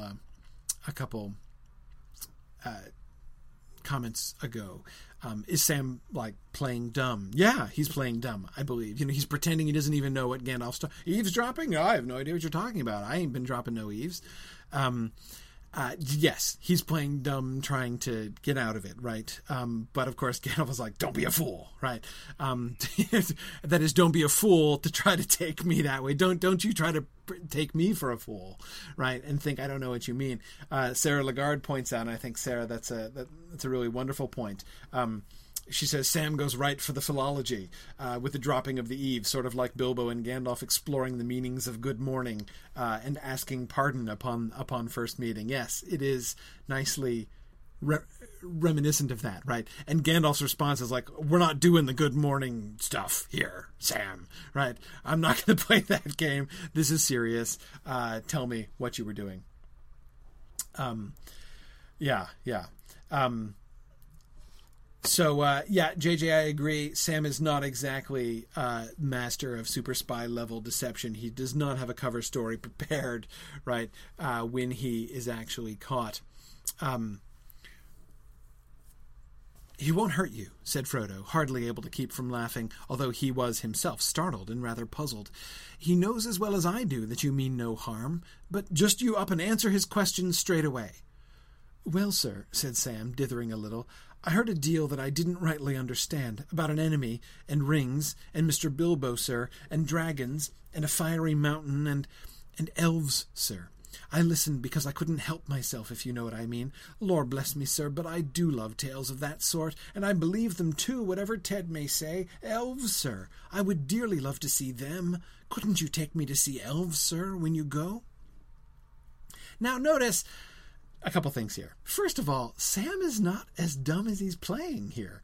comments ago. Is Sam playing dumb? Yeah, he's playing dumb, I believe. He's pretending he doesn't even know what Gandalf's eavesdropping? No, I have no idea what you're talking about. I ain't been dropping no eaves. Yes, he's playing dumb, trying to get out of it, right? But of course, Gandalf was like, don't be a fool, right? That is, don't be a fool to try to take me that way. Don't you try to take me for a fool, right? And think I don't know what you mean. Sarah Lagarde points out, and I think, Sarah, that's a really wonderful point. She says Sam goes right for the philology with the dropping of the eaves, sort of like Bilbo and Gandalf exploring the meanings of good morning and asking pardon upon first meeting. Yes, it is nicely reminiscent of that, right? And Gandalf's response is like, we're not doing the good morning stuff here, Sam, right? I'm not going to play that game. This is serious. Tell me what you were doing. So, JJ, I agree. Sam is not exactly master of super spy level deception. He does not have a cover story prepared, right, when he is actually caught. He won't hurt you, said Frodo, hardly able to keep from laughing, although he was himself startled and rather puzzled. He knows as well as I do that you mean no harm, but just you up and answer his questions straight away. Well, sir, said Sam, dithering a little, I heard a deal that I didn't rightly understand, about an enemy, and rings, and Mr. Bilbo, sir, and dragons, and a fiery mountain, and elves, sir. I listened because I couldn't help myself, if you know what I mean. Lord bless me, sir, but I do love tales of that sort, and I believe them too, whatever Ted may say. Elves, sir, I would dearly love to see them. Couldn't you take me to see elves, sir, when you go? Now, notice a couple things here. First of all, Sam is not as dumb as he's playing here.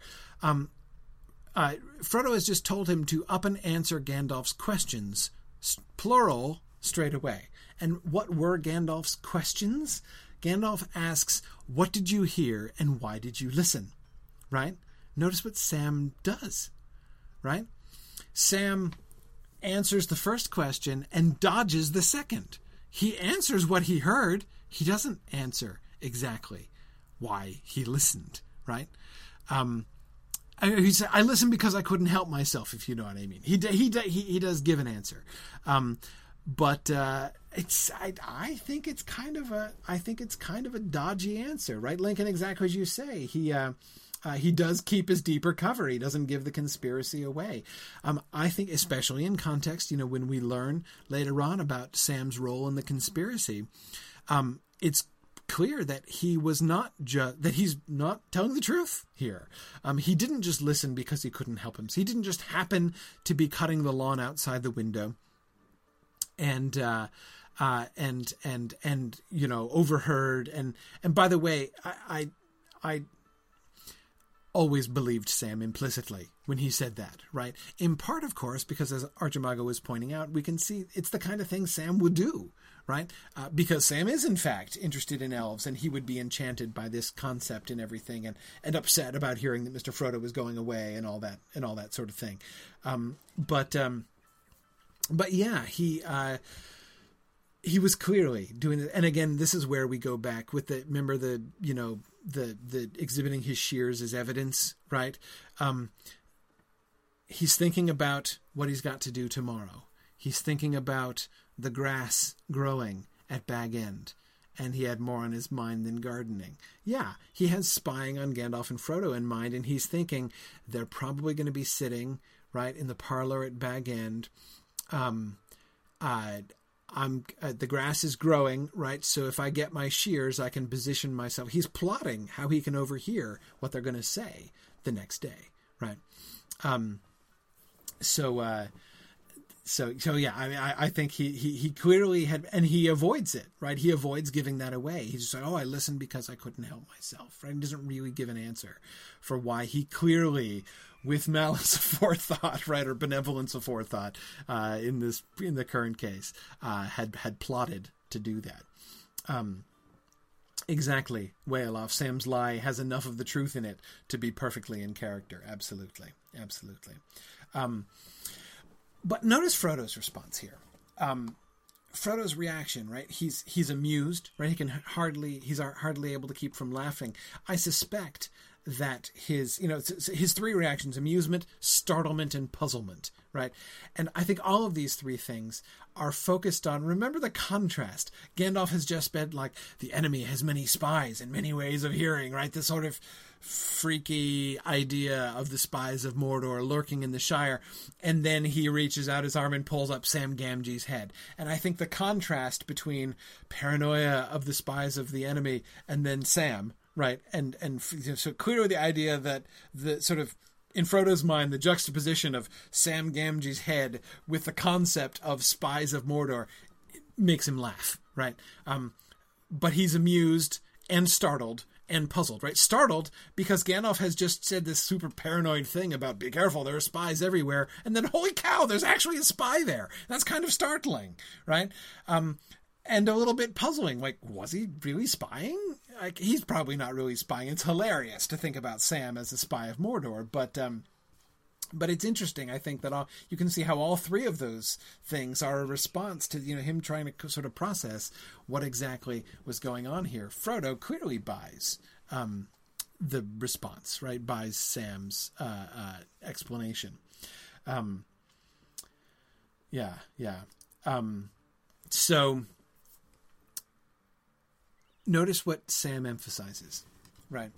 Frodo has just told him to up and answer Gandalf's questions, plural, straight away. And what were Gandalf's questions? Gandalf asks, what did you hear and why did you listen? Right? Notice what Sam does. Right? Sam answers the first question and dodges the second. He answers what he heard. He doesn't answer exactly why he listened, right? He said, I listened because I couldn't help myself, if you know what I mean. He does give an answer. But I think it's kind of a dodgy answer, right, Lincoln? Exactly as you say. He does keep his deeper cover. He doesn't give the conspiracy away. I think, especially in context, when we learn later on about Sam's role in the conspiracy, it's clear that he was not that he's not telling the truth here. He didn't just listen because he couldn't help him. So he didn't just happen to be cutting the lawn outside the window and overheard. And by the way, I always believed Sam implicitly when he said that, right? In part, of course, because as Archimago was pointing out, we can see it's the kind of thing Sam would do, right? Because Sam is, in fact, interested in elves, and he would be enchanted by this concept and everything, and upset about hearing that Mr. Frodo was going away and all that sort of thing. But yeah, he was clearly doing it. And again, this is where we go back with the exhibiting his shears as evidence, right? He's thinking about what he's got to do tomorrow. He's thinking about the grass growing at Bag End, and he had more on his mind than gardening. Yeah, he has spying on Gandalf and Frodo in mind, and he's thinking they're probably going to be sitting right in the parlor at Bag End. The grass is growing, right? So if I get my shears, I can position myself. He's plotting how he can overhear what they're going to say the next day, right? So yeah, I mean, I think he clearly had, and he avoids it, right? He avoids giving that away. He's just like, I listened because I couldn't help myself, right? He doesn't really give an answer for why he clearly, with malice aforethought, right, or benevolence aforethought, in the current case, had plotted to do that. Exactly, Weoloff. Sam's lie has enough of the truth in it to be perfectly in character. Absolutely. But notice Frodo's response here. Frodo's reaction, right? He's amused, right? He's hardly able to keep from laughing. I suspect that his three reactions: amusement, startlement, and puzzlement, right? And I think all of these three things are focused on, remember the contrast. Gandalf has just been like, the enemy has many spies and many ways of hearing, right? This sort of freaky idea of the spies of Mordor lurking in the Shire. And then he reaches out his arm and pulls up Sam Gamgee's head. And I think the contrast between paranoia of the spies of the enemy and then Sam, right? And so clearly the idea that the sort of, in Frodo's mind, the juxtaposition of Sam Gamgee's head with the concept of spies of Mordor makes him laugh, right? But he's amused and startled and puzzled, right? Startled because Gandalf has just said this super paranoid thing about, be careful, there are spies everywhere. And then, holy cow, there's actually a spy there. That's kind of startling, right? And a little bit puzzling. Like, was he really spying? Like, he's probably not really spying. It's hilarious to think about Sam as a spy of Mordor, but it's interesting, I think, that you can see how all three of those things are a response to him trying to sort of process what exactly was going on here. Frodo clearly buys the response, right? Buys Sam's explanation. So notice what Sam emphasizes, right?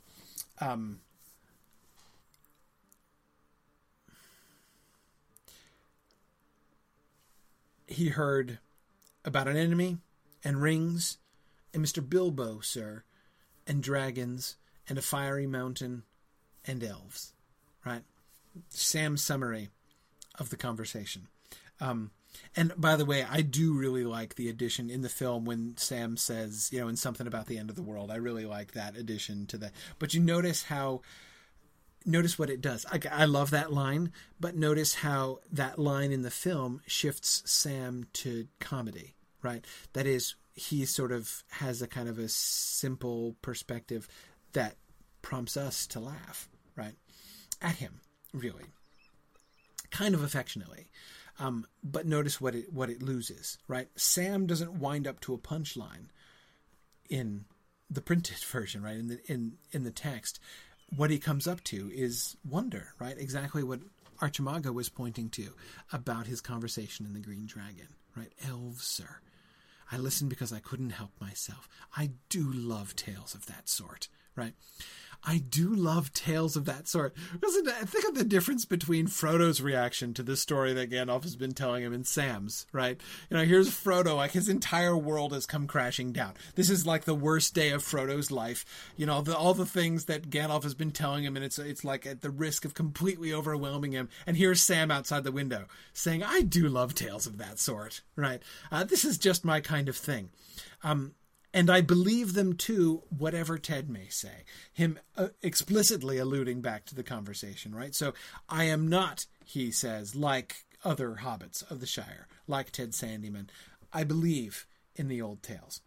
He heard about an enemy and rings and Mr. Bilbo, sir, and dragons and a fiery mountain and elves, right? Sam's summary of the conversation. And by the way, I do really like the addition in the film when Sam says, in something about the end of the world. I really like that addition to that. But you notice what it does. I love that line, but notice how that line in the film shifts Sam to comedy, right? That is, he sort of has a kind of a simple perspective that prompts us to laugh, right? At him, really. Kind of affectionately. But notice what it loses, right? Sam doesn't wind up to a punchline in the printed version, right? In the text. What he comes up to is wonder, right? Exactly what Archimago was pointing to about his conversation in the Green Dragon, right? Elves, sir. I listened because I couldn't help myself. I do love tales of that sort, right? I do love tales of that sort. Think of the difference between Frodo's reaction to this story that Gandalf has been telling him and Sam's, right? Here's Frodo, like his entire world has come crashing down. This is like the worst day of Frodo's life. All the things that Gandalf has been telling him, and it's like at the risk of completely overwhelming him. And here's Sam outside the window saying, I do love tales of that sort, right? This is just my kind of thing. And I believe them too, whatever Ted may say. Him explicitly alluding back to the conversation, right? So I am not, he says, like other hobbits of the Shire, like Ted Sandyman. I believe in the old tales.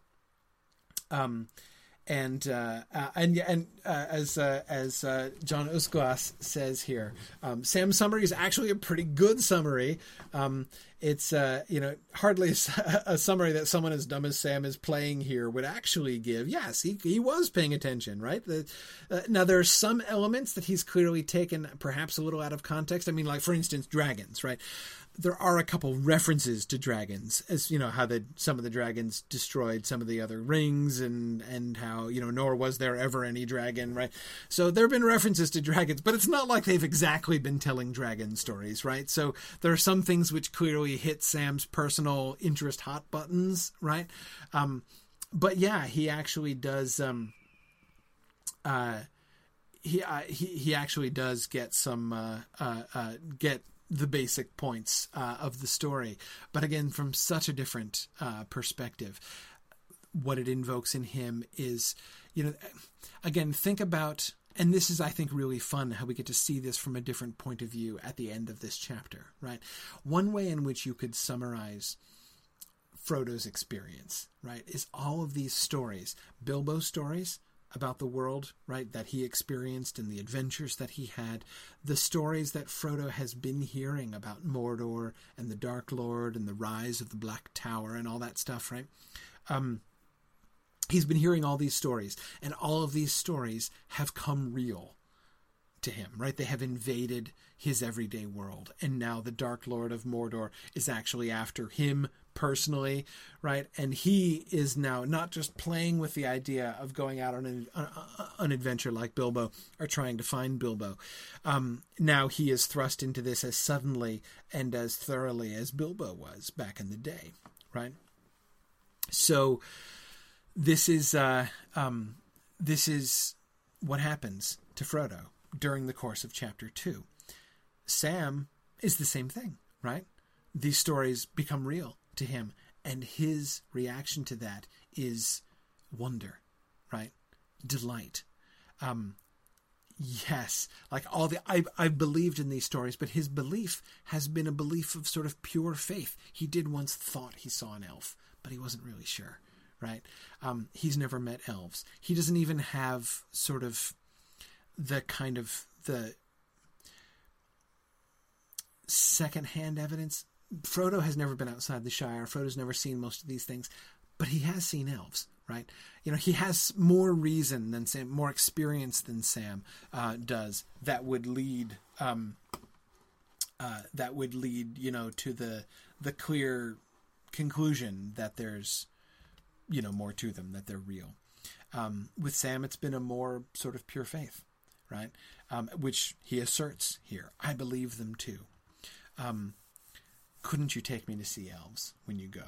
As John Usquas says here, Sam's summary is actually a pretty good summary. It's hardly a summary that someone as dumb as Sam is playing here would actually give. Yes, he was paying attention, right? Now there are some elements that he's clearly taken perhaps a little out of context. I mean, like for instance, dragons, right? There are a couple references to dragons, as how some of the dragons destroyed some of the other rings, and how nor was there ever any dragon, right? So there have been references to dragons, but it's not like they've exactly been telling dragon stories, right? So there are some things which clearly hit Sam's personal interest hot buttons, right? But yeah, he actually does. He actually does get some get the basic points of the story, but again from such a different perspective. What it invokes in him is, again, think about, and this is, I think, really fun how we get to see this from a different point of view at the end of this chapter, right? One way in which you could summarize Frodo's experience, right, is all of these stories, Bilbo stories about the world, right, that he experienced and the adventures that he had, the stories that Frodo has been hearing about Mordor and the Dark Lord and the rise of the Black Tower and all that stuff, right? He's been hearing all these stories, and all of these stories have come real to him, right? They have invaded his everyday world, and now the Dark Lord of Mordor is actually after him personally, right? And he is now not just playing with the idea of going out on an adventure like Bilbo or trying to find Bilbo. Now he is thrust into this as suddenly and as thoroughly as Bilbo was back in the day, right? So this is what happens to Frodo during the course of chapter 2. Sam is the same thing, right? These stories become real to him, and his reaction to that is wonder, right? Delight. Yes, like I've believed in these stories, but his belief has been a belief of sort of pure faith. He did once thought he saw an elf, but he wasn't really sure, right? He's never met elves. He doesn't even have sort of the kind of the secondhand evidence. Frodo has never been outside the Shire. Frodo's never seen most of these things, but he has seen elves, right? He has more reason than Sam, more experience than Sam does. That would lead, to the clear conclusion that there's, more to them, that they're real. With Sam, it's been a more sort of pure faith, right? Which he asserts here. I believe them too. Couldn't you take me to see elves when you go?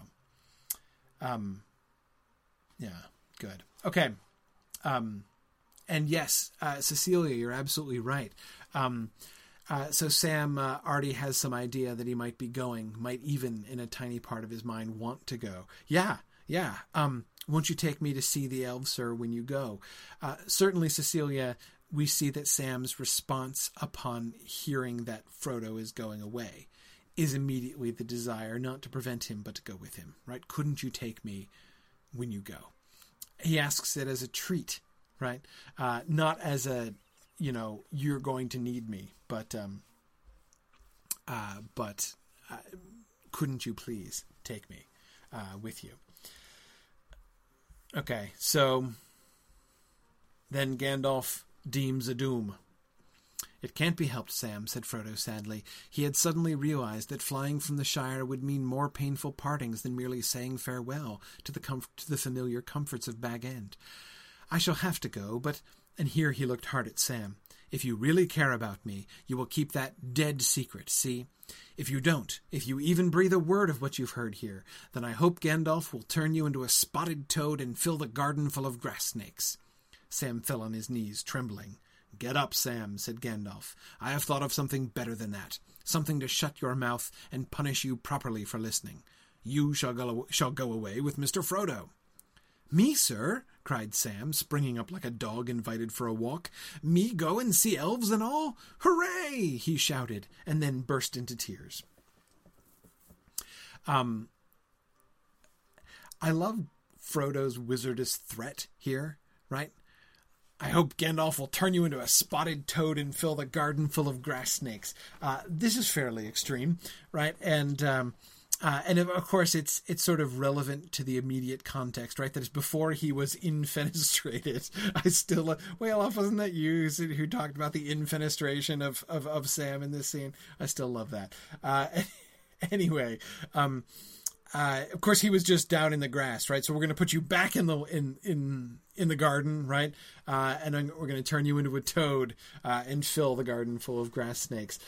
Yeah, good. Okay. And yes, Cecilia, you're absolutely right. So Sam already has some idea that he might be going, might even in a tiny part of his mind want to go. Yeah. Won't you take me to see the elves, sir, when you go? Certainly, Cecilia, we see that Sam's response upon hearing that Frodo is going away is immediately the desire not to prevent him, but to go with him, right? Couldn't you take me when you go? He asks it as a treat, right? Not as a, you're going to need me, but couldn't you please take me with you? Okay, so then Gandalf deems a doom. It can't be helped, Sam, said Frodo sadly. He had suddenly realized that flying from the Shire would mean more painful partings than merely saying farewell to the familiar comforts of Bag End. I shall have to go, but And here he looked hard at Sam. "If you really care about me, you will keep that dead secret, see? If you don't, if you even breathe a word of what you've heard here, then I hope Gandalf will turn you into a spotted toad and fill the garden full of grass snakes." Sam fell on his knees, trembling. "Get up, Sam," said Gandalf. "I have thought of something better than that. Something to shut your mouth and punish you properly for listening. You shall go away with Mr. Frodo." "Me, sir?" cried Sam, springing up like a dog invited for a walk. "Me go and see elves and all? Hooray!" he shouted, and then burst into tears. I love Frodo's wizardous threat here, right? "I hope Gandalf will turn you into a spotted toad and fill the garden full of grass snakes." This is fairly extreme, right? And of course, it's sort of relevant to the immediate context, right? That is before he was infenestrated. I still, Whale-Off, wasn't that you who talked about the infenestration of Sam in this scene? I still love that. Anyway, of course, he was just down in the grass, right? So we're going to put you back in the garden, right? And then we're going to turn you into a toad and fill the garden full of grass snakes.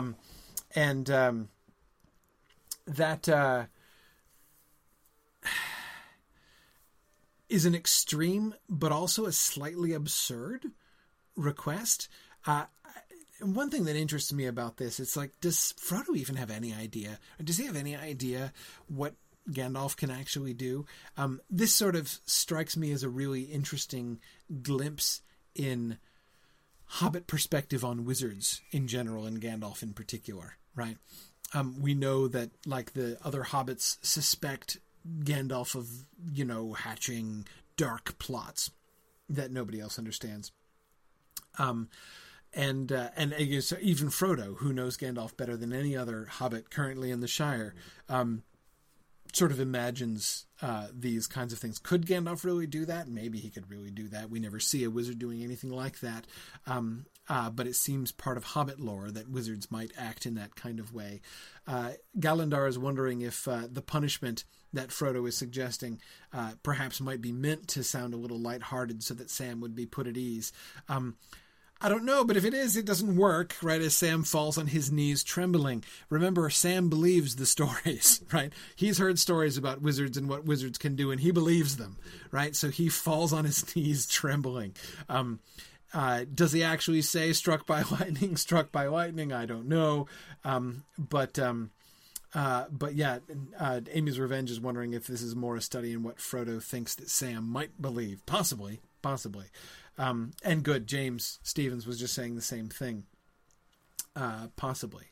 That is an extreme, but also a slightly absurd request. One thing that interests me about this, it's like, does Frodo even have any idea? Or does he have any idea what Gandalf can actually do? This sort of strikes me as a really interesting glimpse in Hobbit perspective on wizards in general, and Gandalf in particular, right? We know that, like, the other hobbits suspect Gandalf of, hatching dark plots that nobody else understands. And I guess even Frodo, who knows Gandalf better than any other hobbit currently in the Shire, sort of imagines these kinds of things. Could Gandalf really do that? Maybe he could really do that. We never see a wizard doing anything like that. But it seems part of Hobbit lore that wizards might act in that kind of way. Galandar is wondering if the punishment that Frodo is suggesting perhaps might be meant to sound a little lighthearted so that Sam would be put at ease. I don't know, but if it is, it doesn't work, right? As Sam falls on his knees trembling. Remember, Sam believes the stories, right? He's heard stories about wizards and what wizards can do, and he believes them, right? So he falls on his knees trembling. Does he actually say struck by lightning, struck by lightning? I don't know. But yeah, Amy's Revenge is wondering if this is more a study in what Frodo thinks that Sam might believe. Possibly. And good, James Stevens was just saying the same thing. Possibly.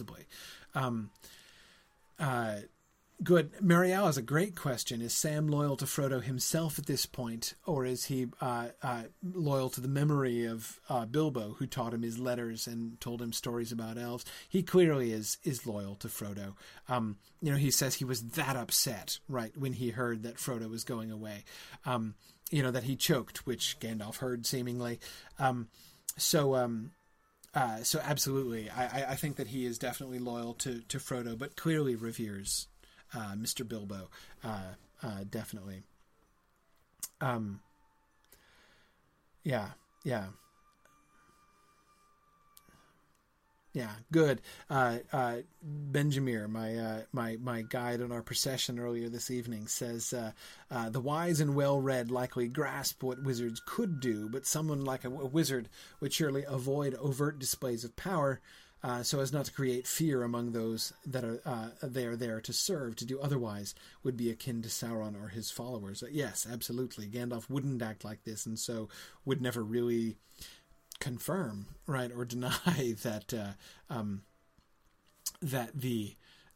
Good. Marielle has a great question. Is Sam loyal to Frodo himself at this point, or is he loyal to the memory of Bilbo, who taught him his letters and told him stories about elves? He clearly is loyal to Frodo. He says he was that upset, right, when he heard that Frodo was going away. That he choked, which Gandalf heard seemingly. So absolutely, I think that he is definitely loyal to Frodo, but clearly reveres Mr. Bilbo, definitely. Yeah, good. Benjamir, my guide on our procession earlier this evening, says the wise and well-read likely grasp what wizards could do, but someone like a wizard would surely avoid overt displays of power so as not to create fear among those that they are there to serve. To do otherwise would be akin to Sauron or his followers. Yes, absolutely. Gandalf wouldn't act like this, and so would never really confirm, right, or deny that that the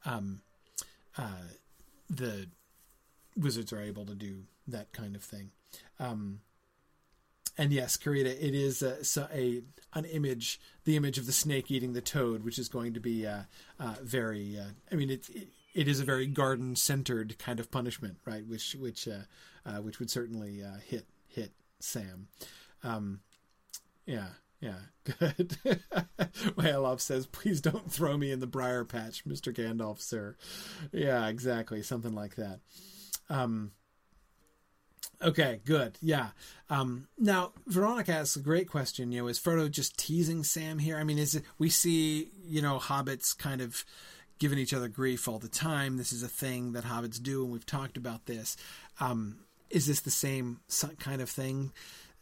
wizards are able to do that kind of thing. And yes, Karita, it is an image, the image of the snake eating the toad, which is going to be very. It is a very garden-centered kind of punishment, right? Which would certainly hit Sam. Yeah, good. Whale-Off says, "Please don't throw me in the briar patch, Mr. Gandalf, sir." Yeah, exactly, something like that. Okay, good. Yeah. Now, Veronica asks a great question. Is Frodo just teasing Sam here? I mean, we see, hobbits kind of giving each other grief all the time. This is a thing that hobbits do, and we've talked about this. Is this the same kind of thing?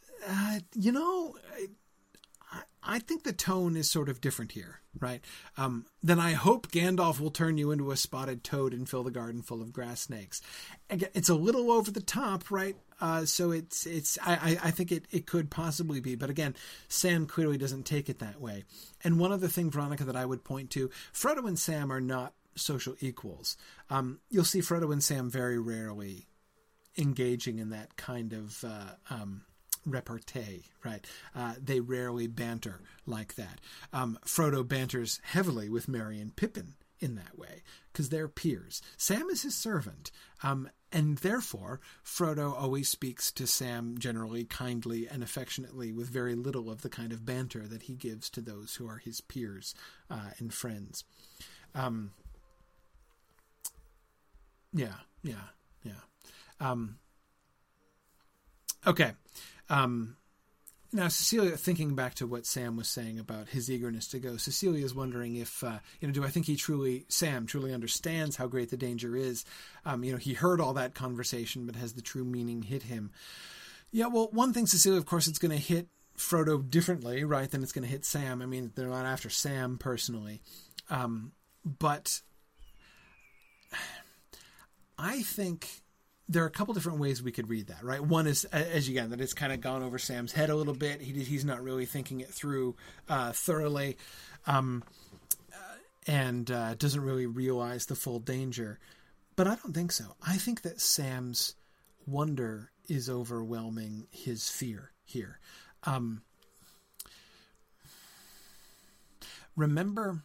I think the tone is sort of different here, right? Then I hope Gandalf will turn you into a spotted toad and fill the garden full of grass snakes. Again, it's a little over the top, right? So I think it could possibly be, but again, Sam clearly doesn't take it that way. And one other thing, Veronica, that I would point to, Frodo and Sam are not social equals. You'll see Frodo and Sam very rarely engaging in that kind of repartee, right? They rarely banter like that. Frodo banters heavily with Merry and Pippin in that way, because they're peers. Sam is his servant, and therefore Frodo always speaks to Sam generally kindly and affectionately, with very little of the kind of banter that he gives to those who are his peers and friends. Okay. Now, Cecilia, thinking back to what Sam was saying about his eagerness to go, Cecilia is wondering if, do I think Sam truly understands how great the danger is? He heard all that conversation, but has the true meaning hit him? Yeah, well, one thing, Cecilia, of course, it's going to hit Frodo differently, right, than it's going to hit Sam. I mean, they're not after Sam personally. But I think there are a couple different ways we could read that, right? One is, that it's kind of gone over Sam's head a little bit. He's not really thinking it through thoroughly, and doesn't really realize the full danger. But I don't think so. I think that Sam's wonder is overwhelming his fear here. Remember,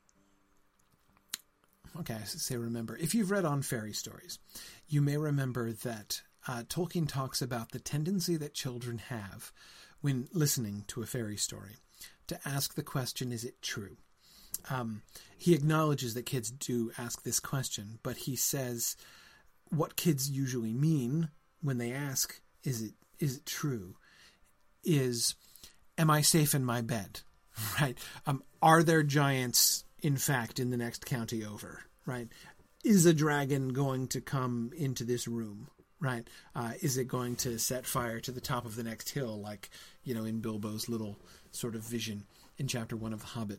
if you've read On Fairy Stories, you may remember that Tolkien talks about the tendency that children have when listening to a fairy story to ask the question, is it true? He acknowledges that kids do ask this question, but he says what kids usually mean when they ask, is it true, is, am I safe in my bed? Right? Are there giants, in fact, in the next county over? Right? Is a dragon going to come into this room? Right? Is it going to set fire to the top of the next hill, like, in Bilbo's little sort of vision in chapter 1 of The Hobbit?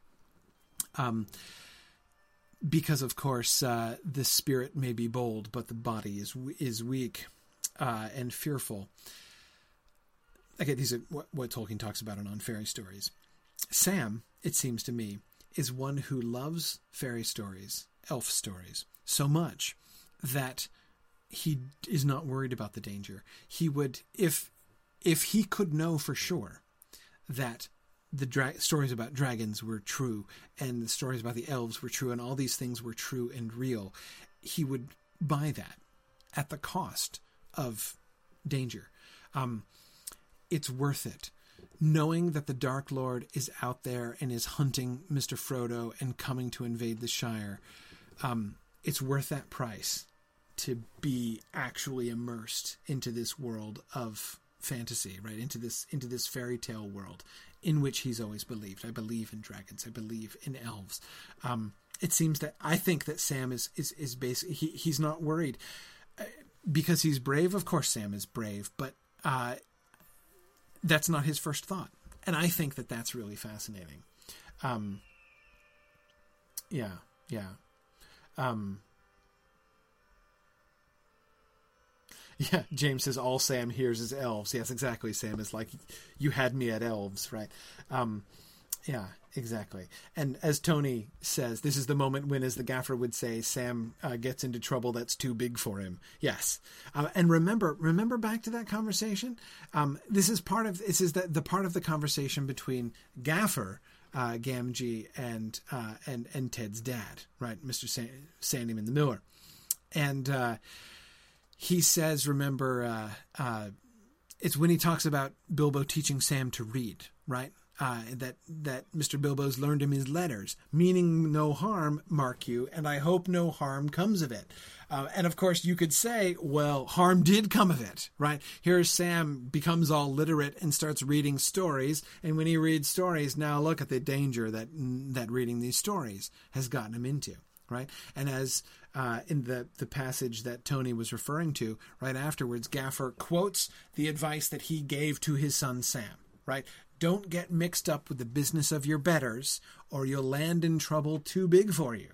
Because, of course, the spirit may be bold, but the body is weak and fearful. Okay, these are what Tolkien talks about in On Fairy Stories. Sam, it seems to me, is one who loves fairy stories, elf stories, so much that he is not worried about the danger. He would, if he could know for sure that the stories about dragons were true and the stories about the elves were true and all these things were true and real, he would buy that at the cost of danger. It's worth it. Knowing that the Dark Lord is out there and is hunting Mr. Frodo and coming to invade the Shire, it's worth that price to be actually immersed into this world of fantasy, right? Into this fairy tale world in which he's always believed. I believe in dragons. I believe in elves. It seems that I think that Sam is basically, he's not worried because he's brave. Of course, Sam is brave, but that's not his first thought. And I think that that's really fascinating. Yeah. Yeah, James says all Sam hears is elves. Yes, exactly. Sam is like, you had me at elves, right? Yeah, exactly. And as Tony says, this is the moment when, as the gaffer would say, Sam gets into trouble that's too big for him. Yes. And remember back to that conversation? This is the part of the conversation between Gaffer, Gamgee, and Ted's dad, right? Mr. Sandyman the Miller. And he says, remember, it's when he talks about Bilbo teaching Sam to read, right? that Mr. Bilbo's learned him his letters, meaning no harm, mark you, and I hope no harm comes of it. And of course you could say, well, harm did come of it, right? Here's Sam becomes all literate and starts reading stories. And when he reads stories, now look at the danger that reading these stories has gotten him into, right? And as in the passage that Tony was referring to right afterwards, Gaffer quotes the advice that he gave to his son Sam, right? Don't get mixed up with the business of your betters, or you'll land in trouble too big for you.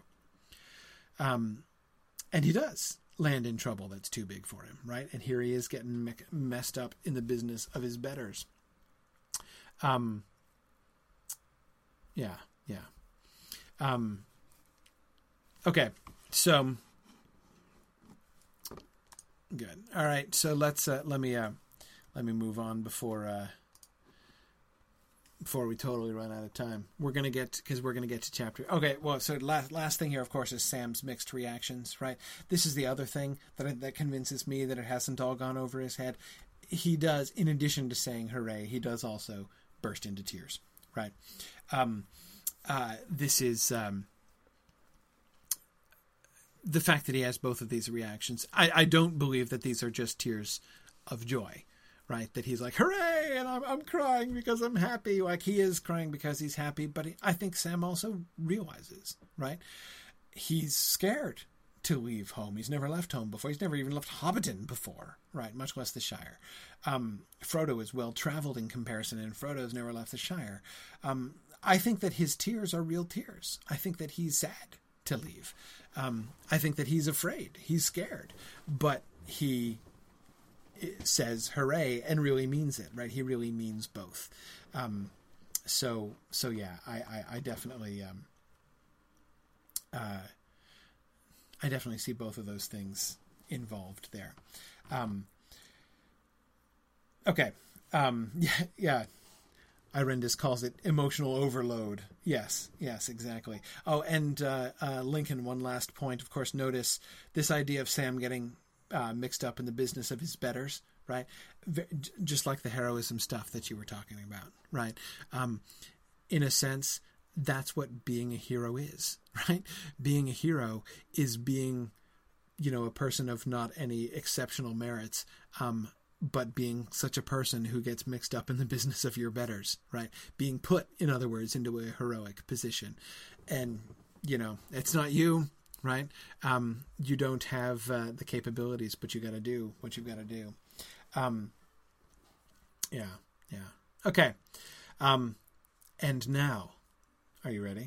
And he does land in trouble that's too big for him, right? And here he is getting messed up in the business of his betters. Yeah. Okay, so good. All right, so let's let me move on before we totally run out of time. We're going to get to chapter. Okay, well, so last thing here, of course, is Sam's mixed reactions, right? This is the other thing that convinces me that it hasn't all gone over his head. He does, in addition to saying hooray, he does also burst into tears, right? This is the fact that he has both of these reactions. I don't believe that these are just tears of joy, right? That he's like, hooray, and I'm crying because I'm happy. Like, he is crying because he's happy, but I think Sam also realizes, right? He's scared to leave home. He's never left home before. He's never even left Hobbiton before, right? Much less the Shire. Frodo is well-traveled in comparison, and Frodo's never left the Shire. I think that his tears are real tears. I think that he's sad to leave. I think that he's afraid. He's scared. But he says hooray and really means it, right? He really means both. So yeah, I definitely I definitely see both of those things involved there. Okay. Yeah. Irendis calls it emotional overload. Yes, exactly. Oh, and Lincoln, one last point. Of course, notice this idea of Sam getting mixed up in the business of his betters, right? Just like the heroism stuff that you were talking about, right? In a sense, that's what being a hero is, right? Being a hero is being, a person of not any exceptional merits, but being such a person who gets mixed up in the business of your betters, right? Being put, in other words, into a heroic position. And, it's not you, right? You don't have the capabilities, but you got to do what you've got to do. Yeah. Okay. And now, are you ready?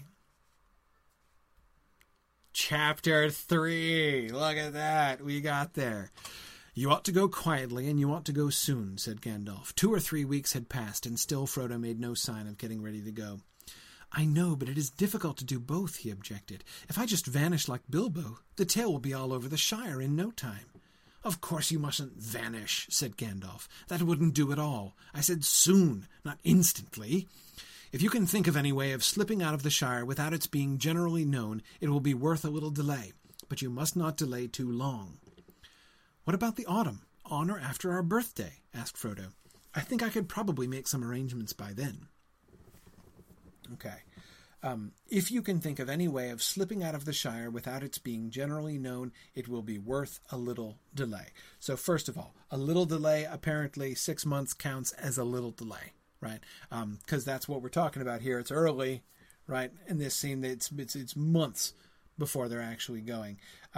Chapter 3. Look at that. We got there. You ought to go quietly, and you ought to go soon, said Gandalf. 2 or 3 weeks had passed, and still Frodo made no sign of getting ready to go. I know, but it is difficult to do both, he objected. If I just vanish like Bilbo, the tale will be all over the Shire in no time. Of course you mustn't vanish, said Gandalf. That wouldn't do at all. I said soon, not instantly. If you can think of any way of slipping out of the Shire without its being generally known, it will be worth a little delay. But you must not delay too long. What about the autumn, on or after our birthday? Asked Frodo. I think I could probably make some arrangements by then. Okay. If you can think of any way of slipping out of the Shire without its being generally known, it will be worth a little delay. So first of all, a little delay, apparently 6 months counts as a little delay, right? Because that's what we're talking about here. It's early, right? In this scene, it's months before they're actually going.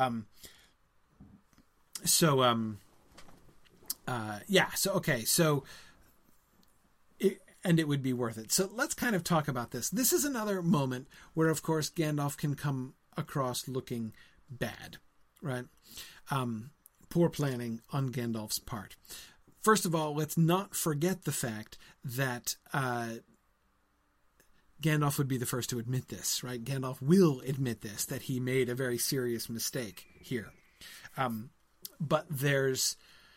And it would be worth it. So let's kind of talk about this. This is another moment where, of course, Gandalf can come across looking bad, right? Poor planning on Gandalf's part. First of all, let's not forget the fact that Gandalf would be the first to admit this, right? Gandalf will admit this, that he made a very serious mistake here. But there's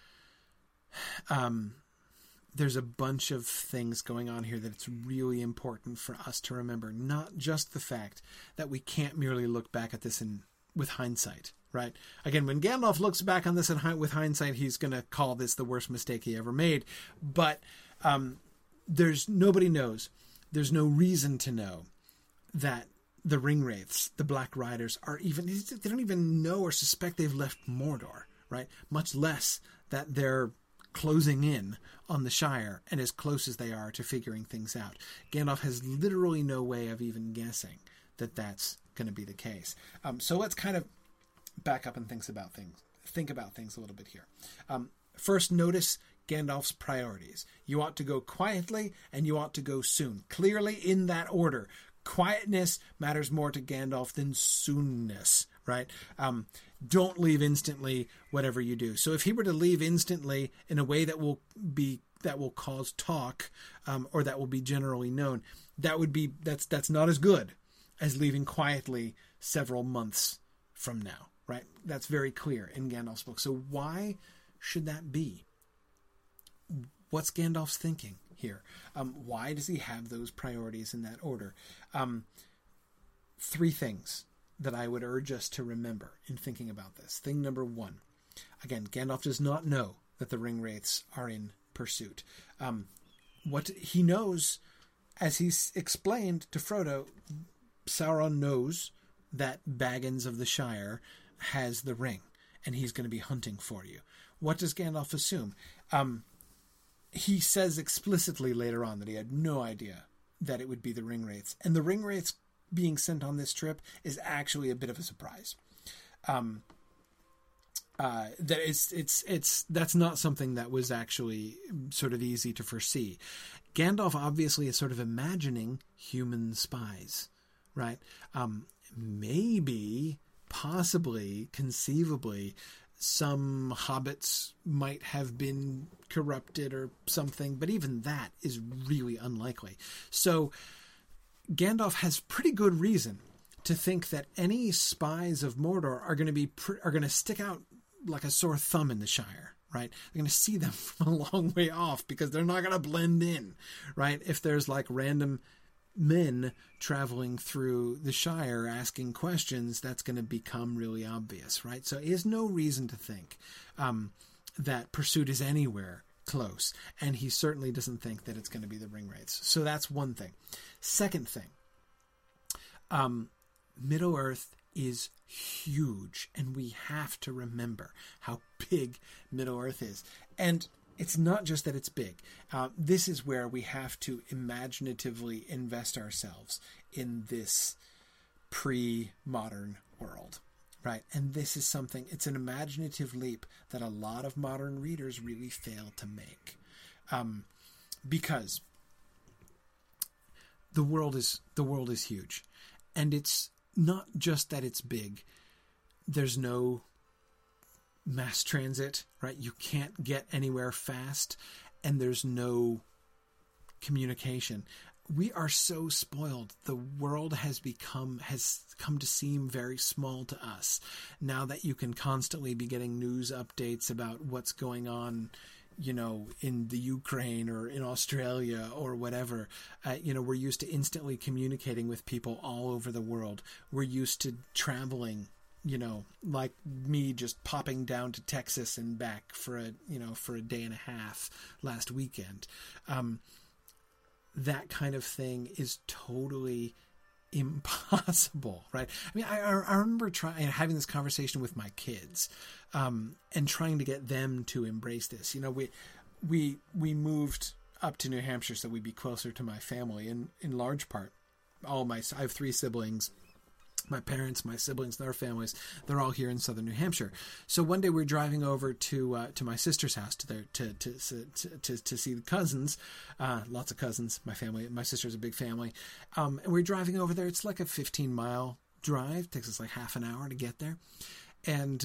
a bunch of things going on here that it's really important for us to remember. Not just the fact that we can't merely look back at this with hindsight, right? Again, when Gandalf looks back on this with hindsight, he's going to call this the worst mistake he ever made. But nobody knows there's no reason to know that the Ringwraiths, the Black Riders, they don't even know or suspect they've left Mordor, right? Much less that they're closing in on the Shire and as close as they are to figuring things out. Gandalf has literally no way of even guessing that that's going to be the case. So let's kind of back up and think about things a little bit here. First, notice Gandalf's priorities. You ought to go quietly and you ought to go soon. Clearly in that order. Quietness matters more to Gandalf than soonness, right? Don't leave instantly, whatever you do. So if he were to leave instantly in a way that will cause talk, or that will be generally known, that's not as good as leaving quietly several months from now, right? That's very clear in Gandalf's book. So why should that be? What's Gandalf's thinking here? Why does he have those priorities in that order? 3 things that I would urge us to remember in thinking about this. Thing number 1. Again, Gandalf does not know that the Ringwraiths are in pursuit. What he knows, as he's explained to Frodo, Sauron knows that Baggins of the Shire has the ring, and he's going to be hunting for you. What does Gandalf assume? He says explicitly later on that he had no idea that it would be the Ringwraiths. And the Ringwraiths being sent on this trip is actually a bit of a surprise. That's not something that was actually sort of easy to foresee. Gandalf obviously is sort of imagining human spies, right? Maybe, possibly, conceivably, some hobbits might have been corrupted or something, but even that is really unlikely. So Gandalf has pretty good reason to think that any spies of Mordor are going to stick out like a sore thumb in the Shire, right? They're going to see them from a long way off because they're not going to blend in, right? If there's like random men traveling through the Shire asking questions, that's going to become really obvious, right? So he has no reason to think that pursuit is anywhere close, and he certainly doesn't think that it's going to be the Ringwraiths. So that's one thing. Second thing, Middle-earth is huge, and we have to remember how big Middle-earth is. And it's not just that it's big. This is where we have to imaginatively invest ourselves in this pre-modern world, right? And this is something, it's an imaginative leap that a lot of modern readers really fail to make. Because the world is huge. And it's not just that it's big. There's no mass transit, right? You can't get anywhere fast, and there's no communication. We are so spoiled. The world has come to seem very small to us now that you can constantly be getting news updates about what's going on, in the Ukraine or in Australia or whatever. We're used to instantly communicating with people all over the world. We're used to traveling, like me just popping down to Texas and back for a day and a half last weekend. That kind of thing is totally impossible, right? I mean, I remember having this conversation with my kids, and trying to get them to embrace this. We moved up to New Hampshire so we'd be closer to my family, and in large part, I have 3 siblings. My parents, my siblings, their families, they're all here in southern New Hampshire. So one day we're driving over to my sister's house to see the cousins, lots of cousins. My sister's a big family. And we're driving over there. It's like a 15-mile drive. It takes us like half an hour to get there. And,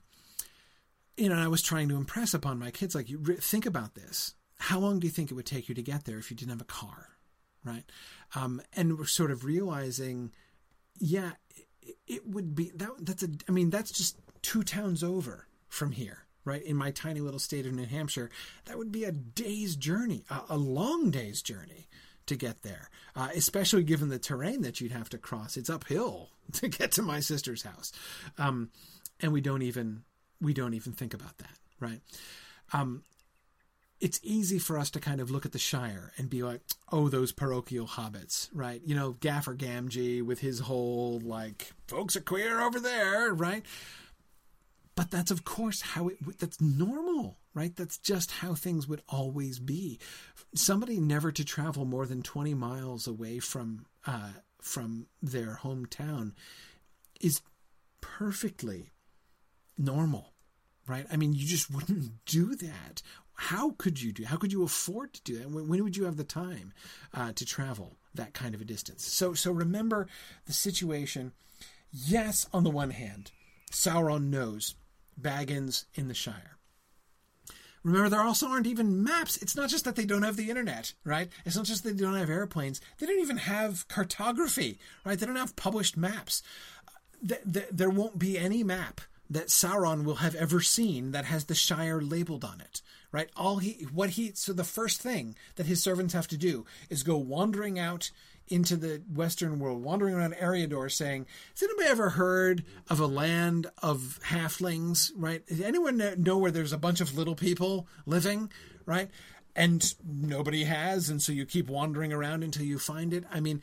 I was trying to impress upon my kids, like, think about this. How long do you think it would take you to get there if you didn't have a car? Right. And we're sort of realizing, yeah, it would be that's just 2 towns over from here, right? In my tiny little state of New Hampshire, that would be a day's journey, a long day's journey to get there, especially given the terrain that you'd have to cross. It's uphill to get to my sister's house. And we don't even think about that, right? it's easy for us to kind of look at the Shire and be like, oh, those parochial hobbits, right? You know, Gaffer Gamgee with his whole, like, folks are queer over there, right? But that's, of course, that's normal, right? That's just how things would always be. Somebody never to travel more than 20 miles away from their hometown is perfectly normal, right? I mean, you just wouldn't do that. How could you afford to do that? When would you have the time to travel that kind of a distance? So remember the situation. Yes, on the one hand, Sauron knows Baggins in the Shire. Remember, there also aren't even maps. It's not just that they don't have the internet, right? It's not just that they don't have airplanes. They don't even have cartography, right? They don't have published maps. There won't be any map that Sauron will have ever seen that has the Shire labeled on it, right? So the first thing that his servants have to do is go wandering out into the Western world, wandering around Eriador saying, has anybody ever heard of a land of halflings, right? Does anyone know where there's a bunch of little people living, right? And nobody has, and so you keep wandering around until you find it. I mean,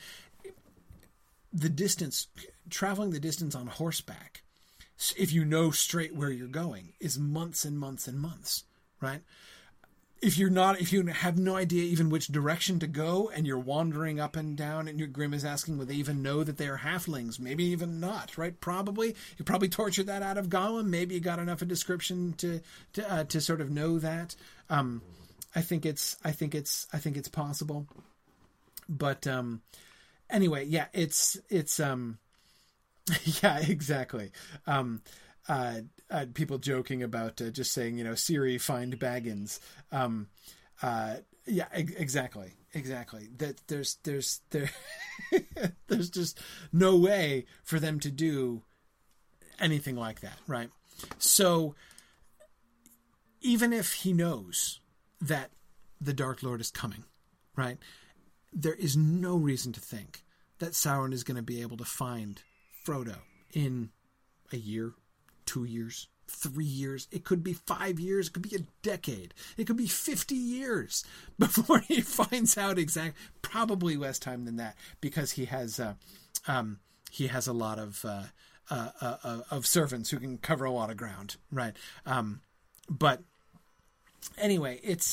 traveling the distance on horseback, if you know straight where you're going, is months and months and months, right? If you have no idea even which direction to go and you're wandering up and down and your Grimm is asking, will they even know that they are halflings? Maybe even not, right? Probably. You probably tortured that out of Gollum. Maybe you got enough of description to sort of know that. I think it's possible. But, anyway, yeah, it's yeah, exactly. People joking about just saying, Siri, find Baggins. Yeah, exactly. That there's there's just no way for them to do anything like that, right? So even if he knows that the Dark Lord is coming, right, there is no reason to think that Sauron is going to be able to find Frodo in a year, 2 years, 3 years. It could be 5 years. It could be a decade. It could be 50 years before he finds out exactly. Probably less time than that, because he has a lot of servants who can cover a lot of ground, right? But anyway, it's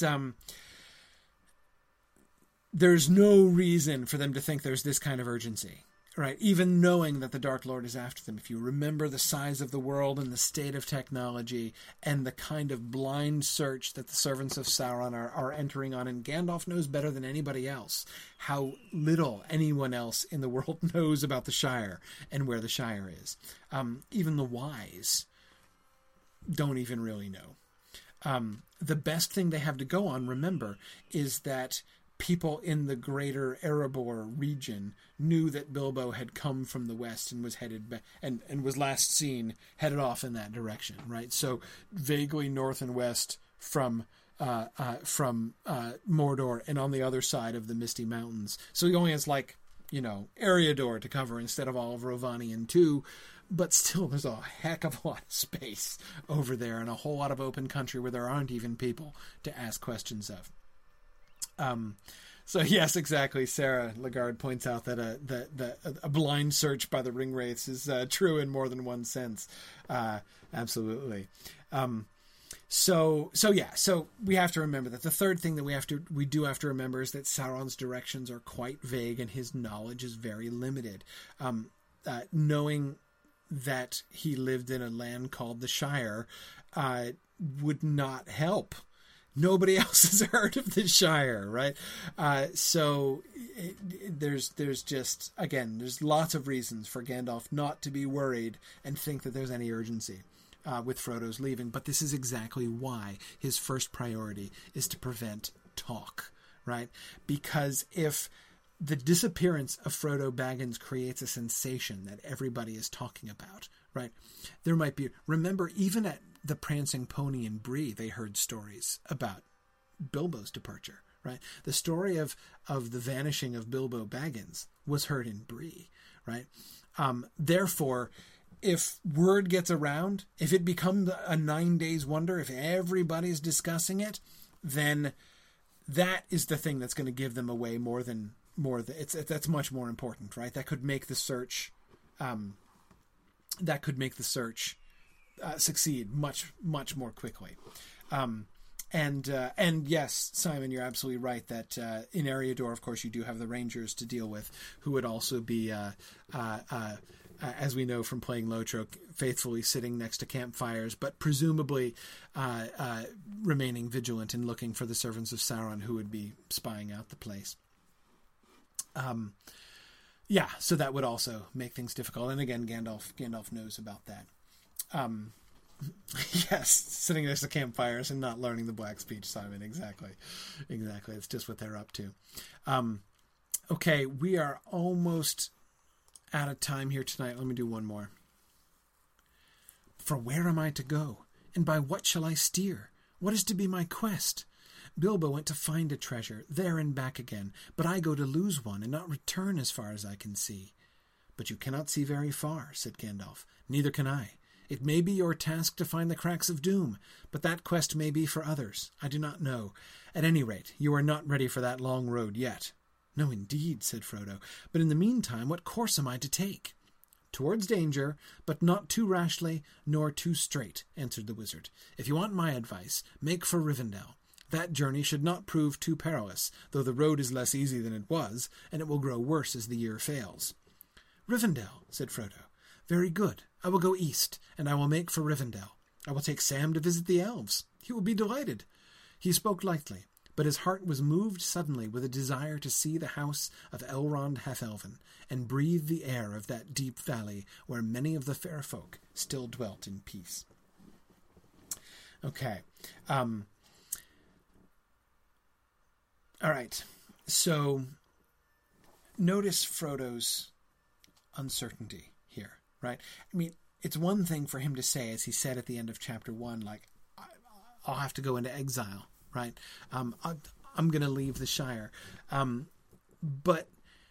there's no reason for them to think there's this kind of urgency, right? Even knowing that the Dark Lord is after them. If you remember the size of the world and the state of technology and the kind of blind search that the servants of Sauron are entering on, and Gandalf knows better than anybody else how little anyone else in the world knows about the Shire and where the Shire is. Even the wise don't even really know. The best thing they have to go on, remember, is that people in the greater Erebor region knew that Bilbo had come from the west and was headed back, and was last seen headed off in that direction, right? So vaguely north and west from Mordor, and on the other side of the Misty Mountains. So he only has Eriador to cover instead of all of Rhovanion too. But still, there's a heck of a lot of space over there and a whole lot of open country where there aren't even people to ask questions of. So yes, exactly. Sarah Lagarde points out that a blind search by the Ringwraiths is true in more than one sense. Absolutely. So we have to remember that the third thing that we do have to remember is that Sauron's directions are quite vague and his knowledge is very limited. Knowing that he lived in a land called the Shire would not help. Nobody else has heard of the Shire, right? So there's lots of reasons for Gandalf not to be worried and think that there's any urgency with Frodo's leaving. But this is exactly why his first priority is to prevent talk, right? Because if the disappearance of Frodo Baggins creates a sensation that everybody is talking about, right? There might be, remember, even at the Prancing Pony in Bree, they heard stories about Bilbo's departure, right? The story of the vanishing of Bilbo Baggins was heard in Bree, right? Therefore, if word gets around, if it becomes a 9 days wonder, if everybody's discussing it, then that is the thing that's going to give them away more than that's much more important, right? That could make the search, succeed much more quickly. And yes, Simon, you're absolutely right that in Eriador, of course, you do have the Rangers to deal with, who would also be, as we know from playing Lotro, faithfully sitting next to campfires, but presumably remaining vigilant and looking for the servants of Sauron who would be spying out the place. Yeah, so that would also make things difficult. And again, Gandalf knows about that. Yes, sitting next to campfires and not learning the Black speech, Simon. Exactly. It's just what they're up to. Okay, we are almost out of time here tonight. Let me do one more. For where am I to go? And by what shall I steer? What is to be my quest? Bilbo went to find a treasure, there and back again, but I go to lose one and not return as far as I can see. But you cannot see very far, said Gandalf. Neither can I. It may be your task to find the cracks of doom, but that quest may be for others. I do not know. At any rate, you are not ready for that long road yet. No, indeed, said Frodo. But in the meantime, what course am I to take? Towards danger, but not too rashly, nor too straight, answered the wizard. If you want my advice, make for Rivendell. That journey should not prove too perilous, though the road is less easy than it was, and it will grow worse as the year fails. Rivendell, said Frodo. Very good. I will go east, and I will make for Rivendell. I will take Sam to visit the elves. He will be delighted. He spoke lightly, but his heart was moved suddenly with a desire to see the house of Elrond half-elven, and breathe the air of that deep valley where many of the fair folk still dwelt in peace. Okay. All right. So notice Frodo's uncertainty here, right? I mean, it's one thing for him to say, as he said at the end of chapter 1, like, I'll have to go into exile, right? I'm going to leave the Shire. But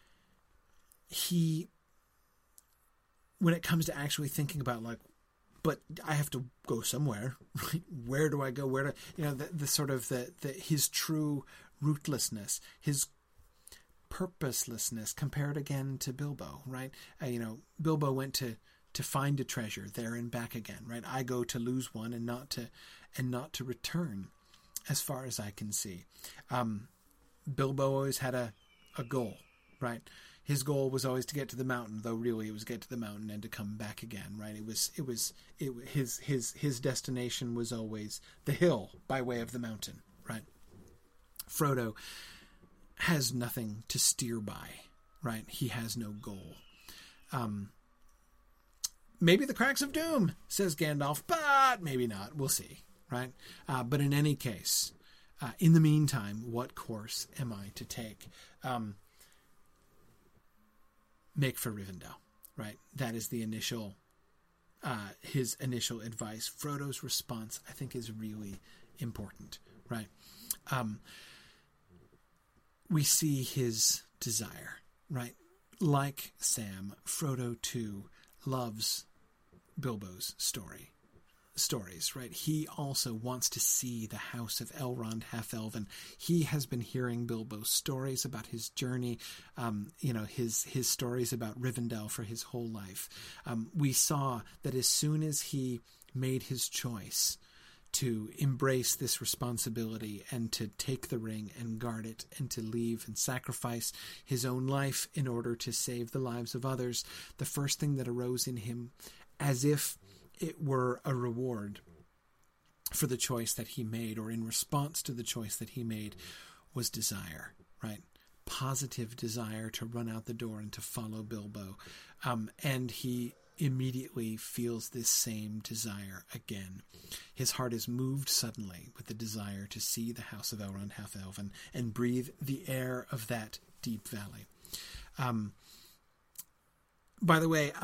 when it comes to actually thinking about, like, but I have to go somewhere, right? Where do I go? The sort of his true rootlessness, his purposelessness compared again to Bilbo, right? Bilbo went to find a treasure there and back again, right? I go to lose one and not to return as far as I can see. Bilbo always had a goal, right? His goal was always to get to the mountain, though really it was get to the mountain and to come back again, right? His destination was always the hill by way of the mountain, right? Frodo has nothing to steer by, right? He has no goal. Maybe the cracks of doom, says Gandalf, but maybe not. We'll see, right? But in any case, in the meantime, what course am I to take? Make for Rivendell, right? That is the initial, his initial advice. Frodo's response, I think, is really important, right? We see his desire, right? Like Sam, Frodo too loves Bilbo's stories, right? He also wants to see the house of Elrond half-elven. He has been hearing Bilbo's stories about his journey, his stories about Rivendell for his whole life. We saw that as soon as he made his choice to embrace this responsibility and to take the ring and guard it and to leave and sacrifice his own life in order to save the lives of others, the first thing that arose in him, as if it were a reward for the choice that he made, or in response to the choice that he made, was desire, right? Positive desire to run out the door and to follow Bilbo. And he immediately feels this same desire again. His heart is moved suddenly with the desire to see the house of Elrond half-elven and breathe the air of that deep valley. By the way,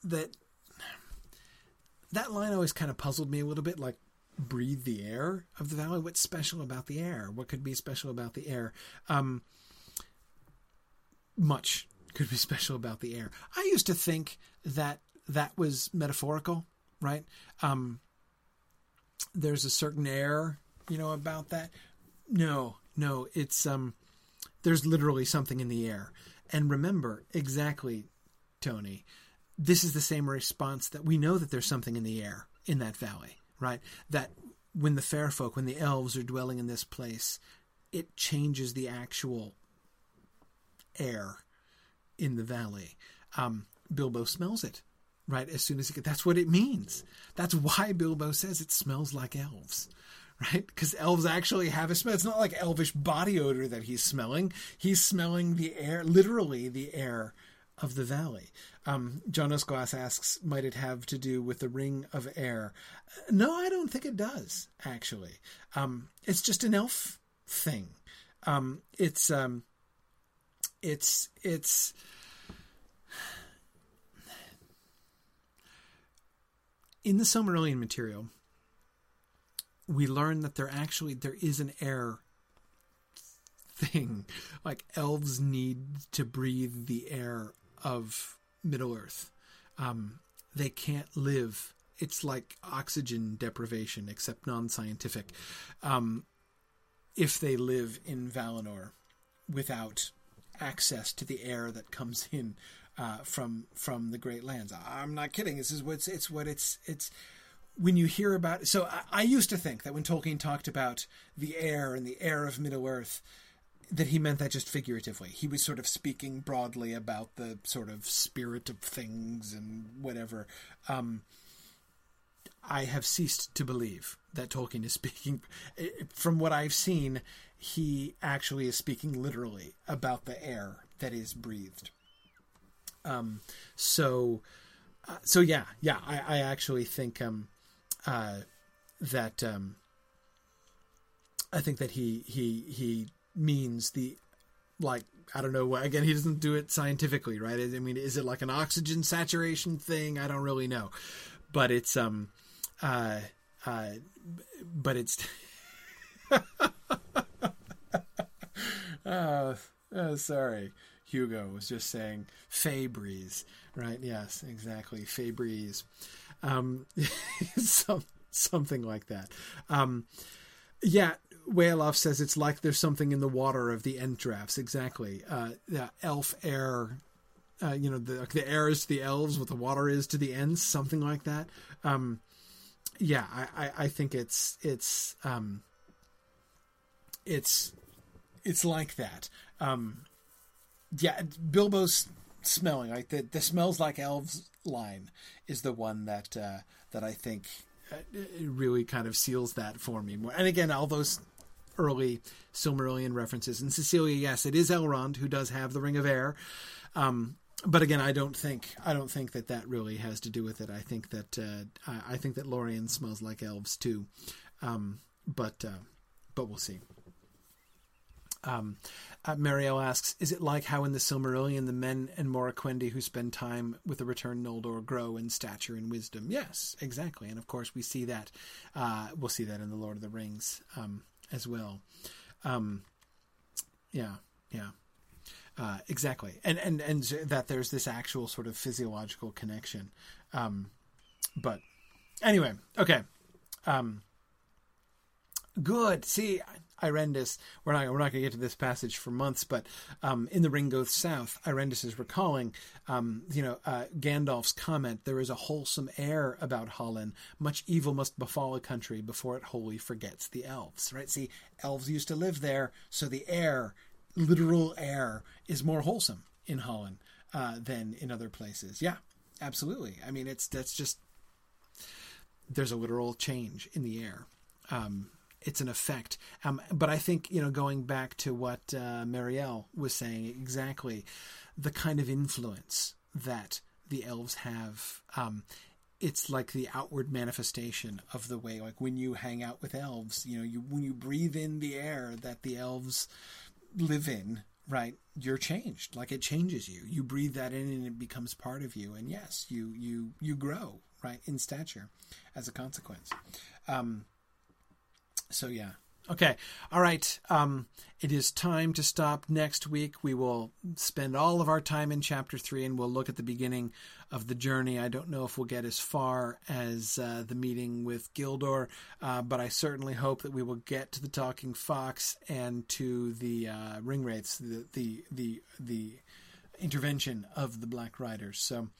that line always kind of puzzled me a little bit, like, breathe the air of the valley? What's special about the air? What could be special about the air? Much could be special about the air. I used to think that was metaphorical, right? There's a certain air, about that. No, it's there's literally something in the air. And remember, exactly, Tony, this is the same response that we know that there's something in the air in that valley, right? That when the fair folk, when the elves are dwelling in this place, it changes the actual air in the valley. Bilbo smells it, right? As soon as he gets, that's what it means. That's why Bilbo says it smells like elves. Right? Because elves actually have a smell. It's not like elvish body odor that he's smelling. He's smelling the air, literally the air of the valley. John Osglass asks, might it have to do with the ring of air? No, I don't think it does, actually. It's just an elf thing. It's in the Silmarillion material, we learn that there is an air thing. Like, elves need to breathe the air of Middle-earth. They can't live. It's like oxygen deprivation, except non-scientific. If they live in Valinor without access to the air that comes in from the Great Lands. I'm not kidding. This is what it's when you hear about. So I used to think that when Tolkien talked about the air and the air of Middle-earth, that he meant that just figuratively. He was sort of speaking broadly about the sort of spirit of things and whatever. I have ceased to believe that Tolkien is speaking. From what I've seen, he actually is speaking literally about the air that is breathed. So yeah, I actually think that I think that he means the, like, I don't know, again, he doesn't do it scientifically, right? I mean, is it like an oxygen saturation thing? I don't really know, but it's sorry. Hugo was just saying Fey breeze, right? Yes, exactly. Fey breeze. Something like that. Yeah, Whaleoff says it's like there's something in the water of the Endrafts. Exactly. The elf air, the air is to the elves what the water is to the Ents, something like that. Yeah, I think it's like that. Yeah, Bilbo's smelling, like the smells like elves line is the one that I think really kind of seals that for me more. And again, all those early Silmarillion references. And Cecilia, yes, it is Elrond who does have the Ring of Air. But again, I don't think that really has to do with it. I think that Lorien smells like elves too. But we'll see. Marielle asks, is it like how in the Silmarillion the men and Morroquendi who spend time with the returned Noldor grow in stature and wisdom? Yes, exactly. And of course we see that, we'll see that in the Lord of the Rings, as well. Exactly. And that there's this actual sort of physiological connection. But anyway, okay. Good. See, Irendis, we're not going to get to this passage for months, but in The Ring Goes South, Irendis is recalling, Gandalf's comment, there is a wholesome air about Hollin. Much evil must befall a country before it wholly forgets the elves, right? See, elves used to live there, so the air, literal air, is more wholesome in Hollin than in other places. Yeah, absolutely. I mean, there's a literal change in the air. It's an effect. But I think, going back to what Marielle was saying, exactly the kind of influence that the elves have, it's like the outward manifestation of the way, like when you hang out with elves, when you breathe in the air that the elves live in, right, you're changed. Like, it changes you. You breathe that in and it becomes part of you. And yes, you grow, right, in stature as a consequence. So yeah, Okay. All right. It is time to stop. Next week, we will spend all of our time in Chapter 3, and we'll look at the beginning of the journey. I don't know if we'll get as far as the meeting with Gildor, but I certainly hope that we will get to the Talking Fox and to the Ringwraiths, the intervention of the Black Riders. So,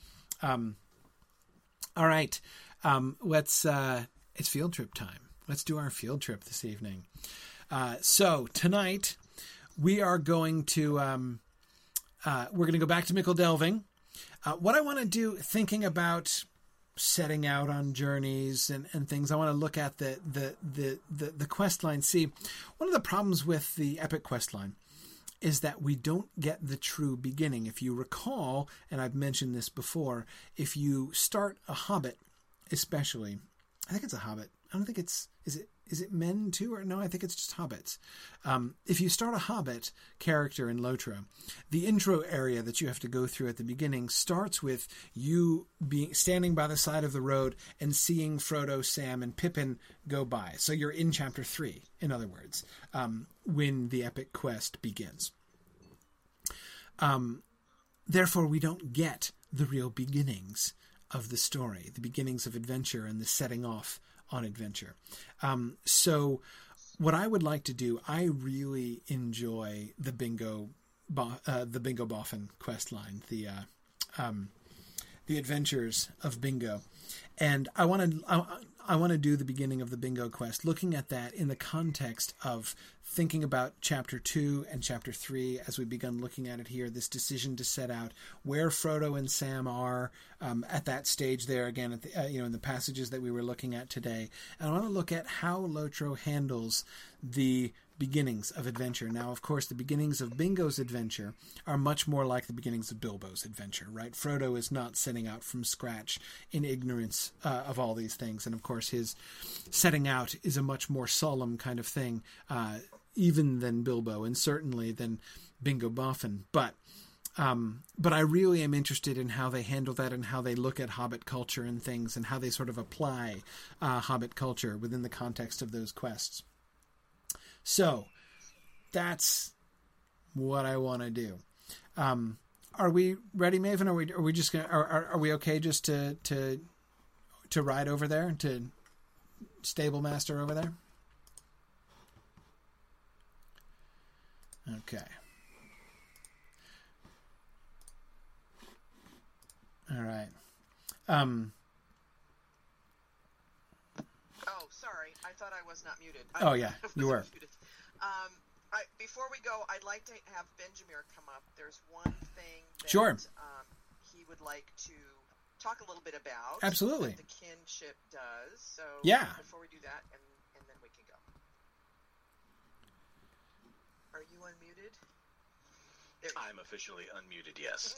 all right. It's field trip time. Let's do our field trip this evening. So tonight we are going to go back to Mickle Delving. What I want to do, thinking about setting out on journeys and things, I want to look at the quest line. See, one of the problems with the epic quest line is that we don't get the true beginning. If you recall, and I've mentioned this before, if you start a Hobbit, especially, I think it's a Hobbit. I don't think is it men too? Or no, I think it's just hobbits. If you start a Hobbit character in Lotro, the intro area that you have to go through at the beginning starts with you standing by the side of the road and seeing Frodo, Sam, and Pippin go by. So you're in Chapter 3, in other words, when the epic quest begins. Therefore, we don't get the real beginnings of the story, the beginnings of adventure and the setting off on adventure. So what I would like to do, I really enjoy the Bingo Boffin quest line, the adventures of Bingo. And I want to do the beginning of the Bingo quest, looking at that in the context of thinking about Chapter 2 and Chapter 3 as we begun looking at it here, this decision to set out where Frodo and Sam are at that stage there, again, at the, in the passages that we were looking at today. And I want to look at how Lotro handles the beginnings of adventure. Now, of course, the beginnings of Bingo's adventure are much more like the beginnings of Bilbo's adventure, right? Frodo is not setting out from scratch in ignorance of all these things. And, of course, his setting out is a much more solemn kind of thing, even than Bilbo, and certainly than Bingo Boffin. But I really am interested in how they handle that and how they look at Hobbit culture and things and how they sort of apply Hobbit culture within the context of those quests. So that's what I want to do. Are we ready, Maven? Are we just gonna? Are we okay just to ride over there, to Stable Master over there? Okay. All right. Oh, sorry. I thought I was not muted. Oh, yeah, you were. Muted. Before we go, I'd like to have Benjamir come up. There's one thing that sure. He would like to talk a little bit about. Absolutely. What the kinship does. So yeah. Before we do that, and then we can go. Are you unmuted? I'm officially unmuted, yes.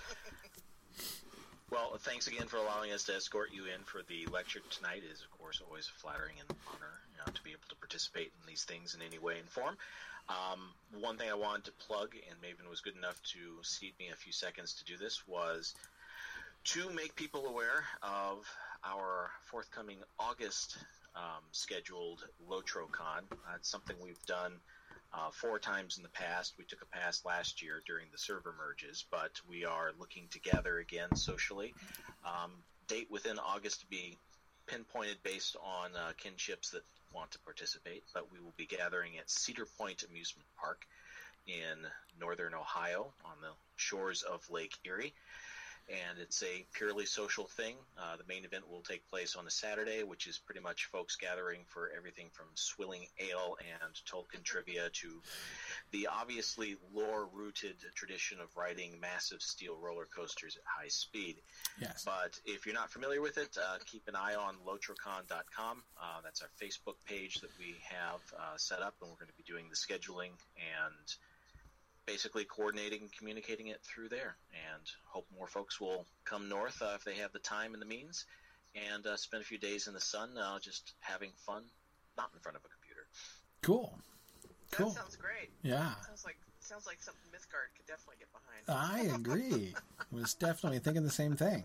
Well, thanks again for allowing us to escort you in for the lecture tonight. It is, of course, always a flattering and honor to be able to participate in these things in any way and form. One thing I wanted to plug, and Maven was good enough to cede me a few seconds to do this, was to make people aware of our forthcoming August scheduled LotroCon. It's something we've done 4 times in the past. We took a pass last year during the server merges, but we are looking to gather again socially. Date within August to be pinpointed based on kinships that want to participate, but we will be gathering at Cedar Point Amusement Park in northern Ohio on the shores of Lake Erie. And it's a purely social thing. The main event will take place on a Saturday, which is pretty much folks gathering for everything from swilling ale and Tolkien trivia to the obviously lore-rooted tradition of riding massive steel roller coasters at high speed. Yes. But if you're not familiar with it, keep an eye on lotrocon.com. That's our Facebook page that we have set up, and we're going to be doing the scheduling and basically coordinating and communicating it through there, and hope more folks will come north if they have the time and the means, and spend a few days in the sun just having fun, not in front of a computer. Cool. That sounds great. Yeah. Sounds like something Mythgard could definitely get behind. I agree. Was definitely thinking the same thing.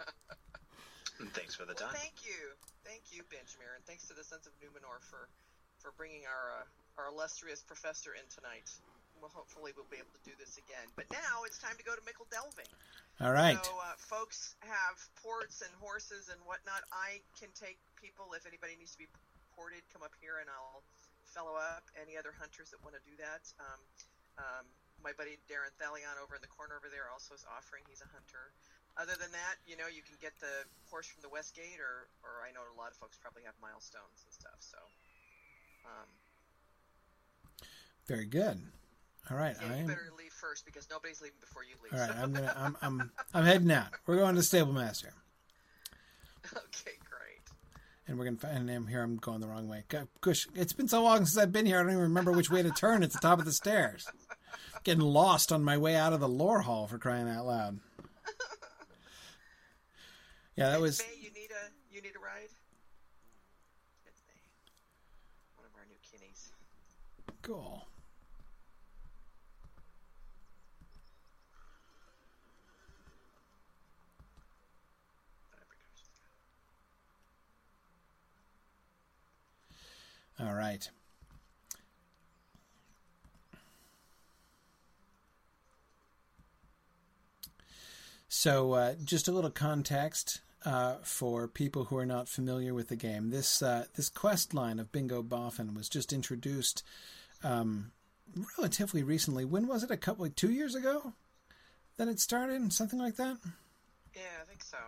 Thanks for the time. Thank you, Benjamir, and thanks to the Sons of Numenor for bringing our illustrious professor in tonight. Well, hopefully we'll be able to do this again. But now it's time to go to Mickle Delving. All right. So folks have ports and horses and whatnot. I can take people, if anybody needs to be ported, come up here and I'll fellow up any other hunters that want to do that. My buddy Darren Thalion over in the corner over there also is offering. He's a hunter. Other than that, you can get the horse from the West Gate, or I know a lot of folks probably have milestones and stuff. So, very good. All right, yeah, you better leave first because nobody's leaving before you leave. All right, I'm heading out. We're going to Stable Master. Okay, great. And we're gonna find him here. I'm going the wrong way. Gosh, it's been so long since I've been here. I don't even remember which way to turn at the top of the stairs. Getting lost on my way out of the lore hall, for crying out loud. Yeah, that was. May, you need a ride. It's May, one of our new kinnies. Cool. All right. So, just a little context for people who are not familiar with the game. This quest line of Bingo Boffin was just introduced relatively recently. When was it? 2 years ago that it started? Something like that? Yeah, I think so.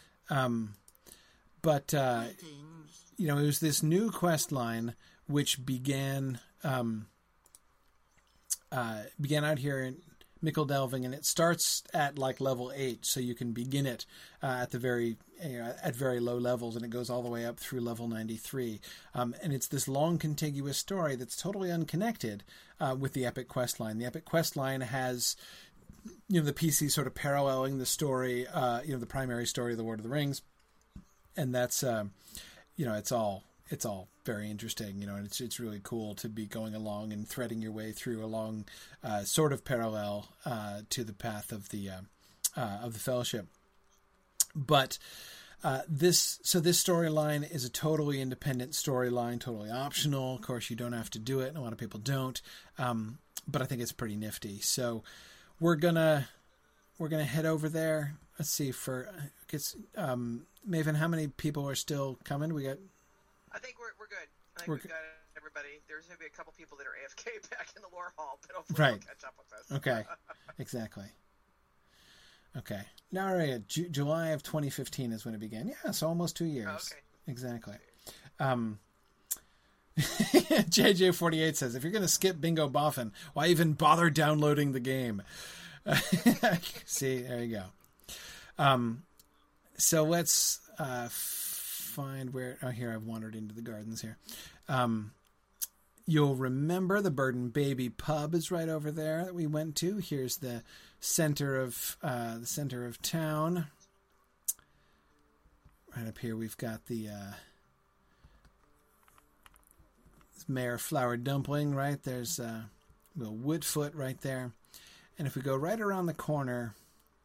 But it was this new quest line which began out here in Mickle Delving, and it starts at like level 8, so you can begin it at very low levels, and it goes all the way up through level 93. And it's this long contiguous story that's totally unconnected with the Epic Quest line. The Epic Quest line has the PC sort of paralleling the story, the primary story of the Lord of the Rings, and that's it's all very interesting, and it's really cool to be going along and threading your way through along sort of parallel to the path of the Fellowship. But this storyline is a totally independent storyline, totally optional. Of course, you don't have to do it, and a lot of people don't. But I think it's pretty nifty. So we're gonna head over there. Let's see Maven, how many people are still coming? We got. I think we're good. I think we've got everybody. There's going to be a couple people that are AFK back in the lore hall, but hopefully they'll catch up with us. Okay, exactly. Okay. Now, July of 2015 is when it began. Yeah, so almost 2 years. Oh, okay. Exactly. JJ48 says, if you're going to skip Bingo Boffin, why even bother downloading the game? See, there you go. So let's find where. Oh, here I've wandered into the gardens here. You'll remember the Bird and Baby pub is right over there that we went to. Here's the center of town. Right up here, we've got the Mayor Flower Dumpling. Right there's little Woodfoot right there, and if we go right around the corner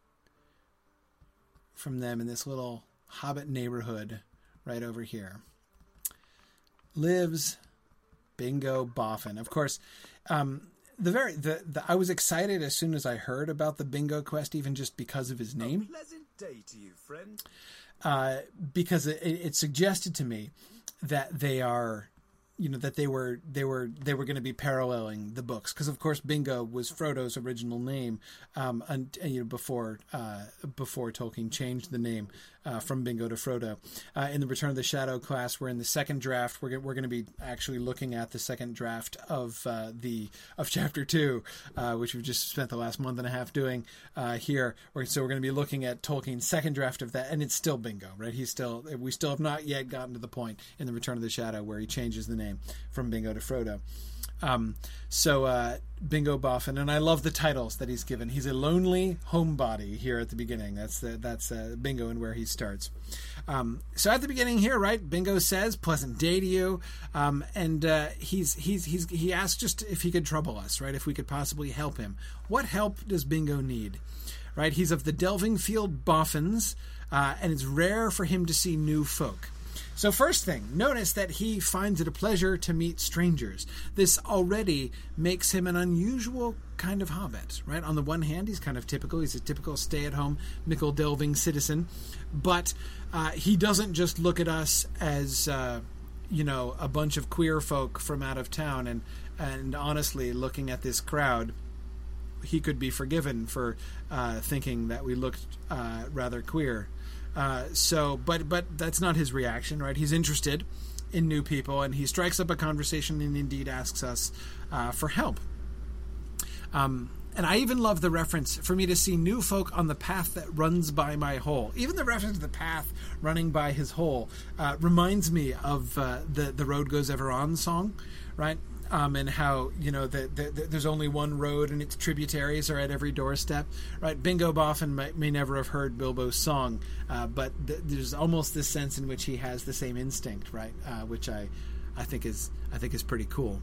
from them in this little Hobbit neighborhood right over here lives Bingo Boffin. Of course, I was excited as soon as I heard about the Bingo quest, even just because of his name. A pleasant day to you, friend. Because it suggested to me that they are, that they were going to be paralleling the books, because of course Bingo was Frodo's original name, before Tolkien changed the name from Bingo to Frodo. In the Return of the Shadow class, we're in the second draft. We're going to be actually looking at the second draft of Chapter 2, which we've just spent the last month and a half doing here. So we're going to be looking at Tolkien's second draft of that, and it's still Bingo, right? We still have not yet gotten to the point in the Return of the Shadow where he changes the name from Bingo to Frodo. Bingo Boffin, and I love the titles that he's given. He's a lonely homebody here at the beginning. That's Bingo and where he starts. So at the beginning here, right, Bingo says, "Pleasant day to you," and he asks just if he could trouble us, right? If we could possibly help him. What help does Bingo need? Right, he's of the Delving Field Boffins, and it's rare for him to see new folk. So first thing, notice that he finds it a pleasure to meet strangers. This already makes him an unusual kind of hobbit, right? On the one hand, he's kind of typical. He's a typical stay-at-home, mickle-delving citizen. But he doesn't just look at us as, a bunch of queer folk from out of town. And honestly, looking at this crowd, he could be forgiven for thinking that we looked rather queer. But that's not his reaction, right? He's interested in new people, and he strikes up a conversation and indeed asks us for help. And I even love the reference, for me to see new folk on the path that runs by my hole. Even the reference to the path running by his hole reminds me of the Road Goes Ever On song, right? And how, there's only one road and its tributaries are at every doorstep, right? Bingo Boffin may never have heard Bilbo's song, but there's almost this sense in which he has the same instinct, right? Which I think is pretty cool.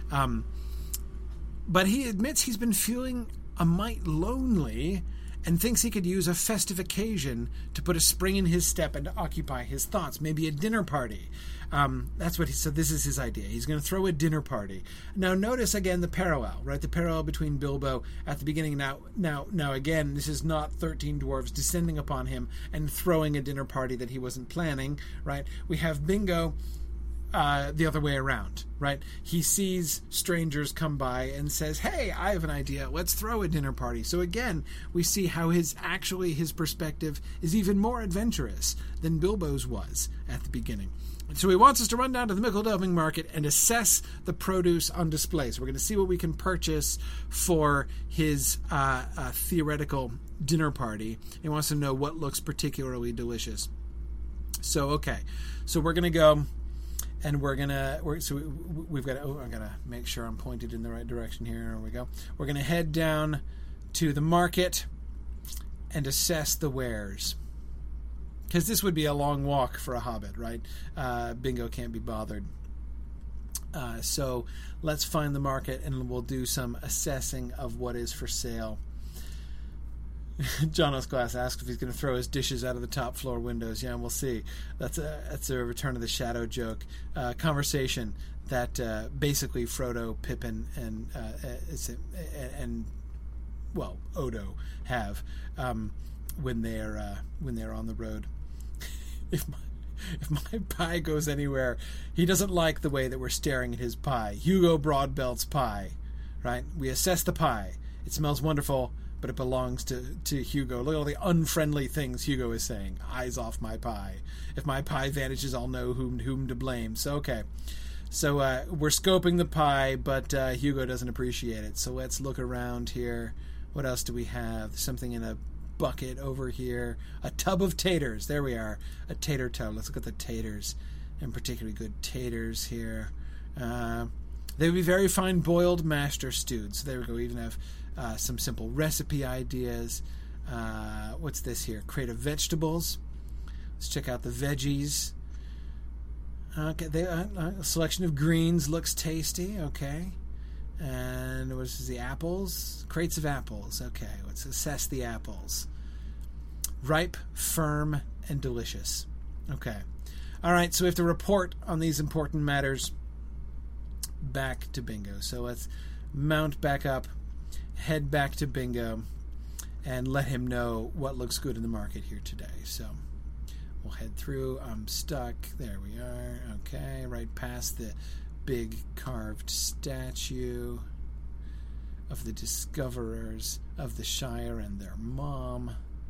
But he admits he's been feeling a mite lonely and thinks he could use a festive occasion to put a spring in his step and to occupy his thoughts, maybe a dinner party. That's what he said. This is his idea. He's going to throw a dinner party. Now, notice again the parallel, right? The parallel between Bilbo at the beginning. Now, again, this is not 13 dwarves descending upon him and throwing a dinner party that he wasn't planning, right? We have Bingo the other way around, right? He sees strangers come by and says, hey, I have an idea. Let's throw a dinner party. So again, we see how his perspective is even more adventurous than Bilbo's was at the beginning. So he wants us to run down to the Mickle Delving Market and assess the produce on display. So we're going to see what we can purchase for his theoretical dinner party. He wants to know what looks particularly delicious. So, okay. So we're going to go, and we've got to, I got to make sure I'm pointed in the right direction here. There we go. We're going to head down to the market and assess the wares. Because this would be a long walk for a hobbit, right? Bingo can't be bothered. So let's find the market and we'll do some assessing of what is for sale. John S. Glass asked if he's going to throw his dishes out of the top floor windows. Yeah, we'll see. That's a Return of the Shadow joke. Conversation that basically Frodo, Pippin, and Odo have when they're on the road. If my pie goes anywhere, he doesn't like the way that we're staring at his pie. Hugo Broadbelt's pie, right? We assess the pie. It smells wonderful, but it belongs to Hugo. Look at all the unfriendly things Hugo is saying. Eyes off my pie. If my pie vanishes, I'll know whom to blame. So, okay. So we're scoping the pie, but Hugo doesn't appreciate it. So let's look around here. What else do we have? Something in a bucket over here. A tub of taters. There we are. A tater tub. Let's look at the taters. And particularly good taters here. They would be very fine boiled, mashed, or stewed. So there we go. We even have some simple recipe ideas. What's this here? Crate of vegetables. Let's check out the veggies. Okay, a selection of greens looks tasty. Okay. And what is the apples? Crates of apples. Okay, let's assess the apples. Ripe, firm, and delicious. Okay. All right, so we have to report on these important matters back to Bingo. So let's mount back up, head back to Bingo, and let him know what looks good in the market here today. So we'll head through. I'm stuck. There we are. Okay, right past the big carved statue of the discoverers of the Shire and their mom.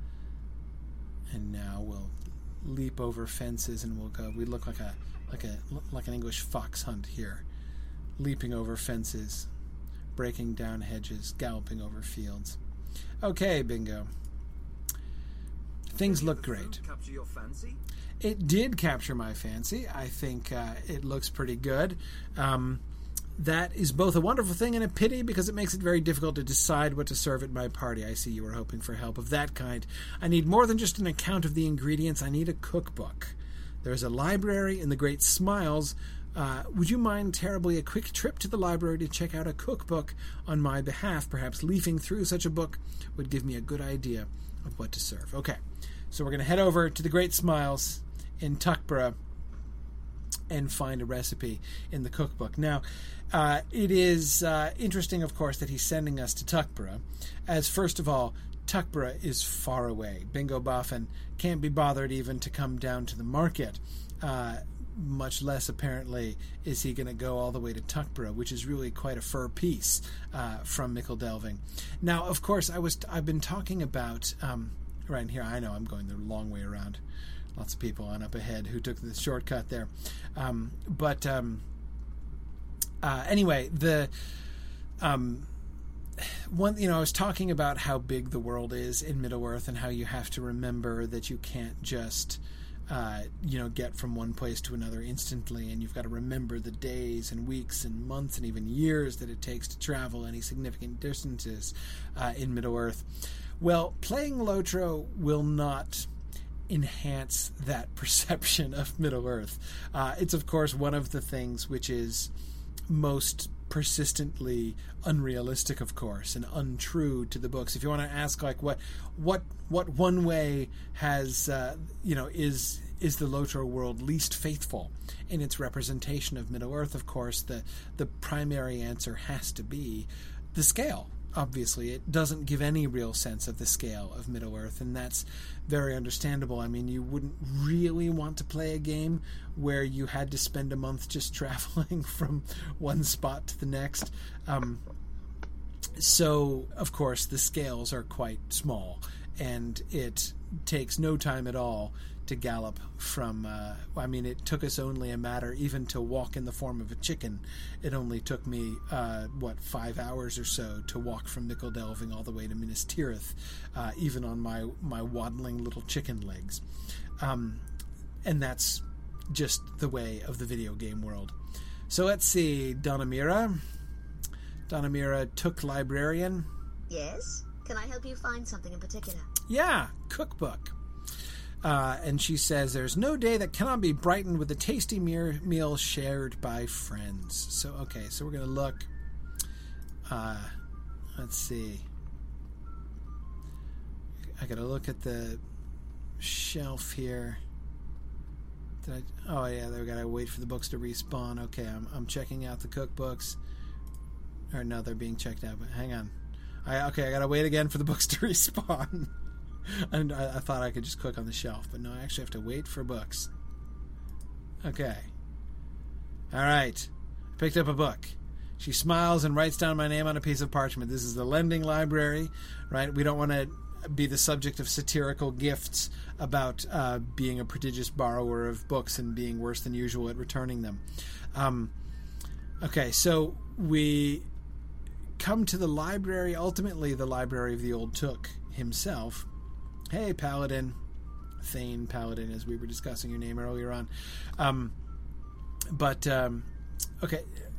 And now we'll leap over fences and we'll go. We look like an English fox hunt here, leaping over fences, breaking down hedges, galloping over fields. Okay, Bingo. Things look great. Capture your fancy? It did capture my fancy. I think it looks pretty good. That is both a wonderful thing and a pity because it makes it very difficult to decide what to serve at my party. I see you were hoping for help of that kind. I need more than just an account of the ingredients. I need a cookbook. There's a library in the Great Smiles. Would you mind terribly a quick trip to the library to check out a cookbook on my behalf? Perhaps leafing through such a book would give me a good idea of what to serve. Okay, so we're going to head over to the Great Smiles in Tuckborough and find a recipe in the cookbook. Now, it is interesting, of course, that he's sending us to Tuckborough, as first of all, Tuckborough is far away. Bingo Boffin can't be bothered even to come down to the market. Much less, apparently, is he going to go all the way to Tuckborough, which is really quite a fur piece from Mickle Delving. Now, of course, I've been talking about right here. I know I'm going the long way around. Lots of people on up ahead who took the shortcut there. Anyway, the one, I was talking about how big the world is in Middle-earth and how you have to remember that you can't just get from one place to another instantly, and you've got to remember the days and weeks and months and even years that it takes to travel any significant distances in Middle-earth. Well, playing Lotro will not enhance that perception of Middle-earth. It's, of course, one of the things which is most persistently unrealistic, of course, and untrue to the books. If you want to ask, like, what one way has is the Lotro world least faithful in its representation of Middle-earth, of course, the primary answer has to be the scale. Obviously, it doesn't give any real sense of the scale of Middle-earth, and that's very understandable. I mean, you wouldn't really want to play a game where you had to spend a month just traveling from one spot to the next. So, of course, the scales are quite small, and it takes no time at all to gallop from, it took us only a matter even to walk in the form of a chicken. It only took me, 5 hours or so to walk from Mickle Delving all the way to Minas Tirith, even on my waddling little chicken legs. And that's just the way of the video game world. So let's see, Donamira, Took Librarian. Yes? Can I help you find something in particular? Yeah, cookbook. And she says, there's no day that cannot be brightened with a tasty meal shared by friends. So, okay, so we're going to look. Let's see. I got to look at the shelf here. We got to wait for the books to respawn. Okay, I'm checking out the cookbooks. Or no, they're being checked out, but hang on. I got to wait again for the books to respawn. And I thought I could just click on the shelf, but no, I actually have to wait for books. Okay. All right. I picked up a book. She smiles and writes down my name on a piece of parchment. This is the lending library, right? We don't want to be the subject of satirical gifts about being a prodigious borrower of books and being worse than usual at returning them. Okay, so we come to the library, ultimately the library of the Old Took himself. Hey, Paladin. Thane Paladin, as we were discussing your name earlier on. Okay.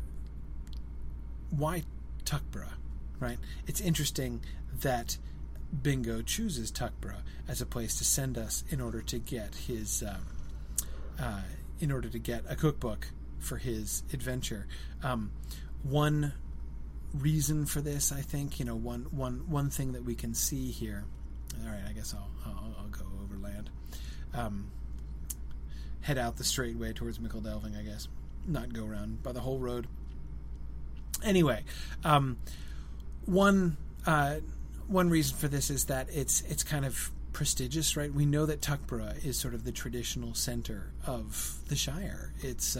Why Tuckborough, right? It's interesting that Bingo chooses Tuckborough as a place to send us in order to get his, in order to get a cookbook for his adventure. One reason for this, I think, one thing that we can see here. All right, I guess I'll go overland. Head out the straight way towards Mickle Delving, I guess. Not go around by the whole road. Anyway, one reason for this is that it's kind of prestigious, right? We know that Tuckborough is sort of the traditional center of the Shire. It's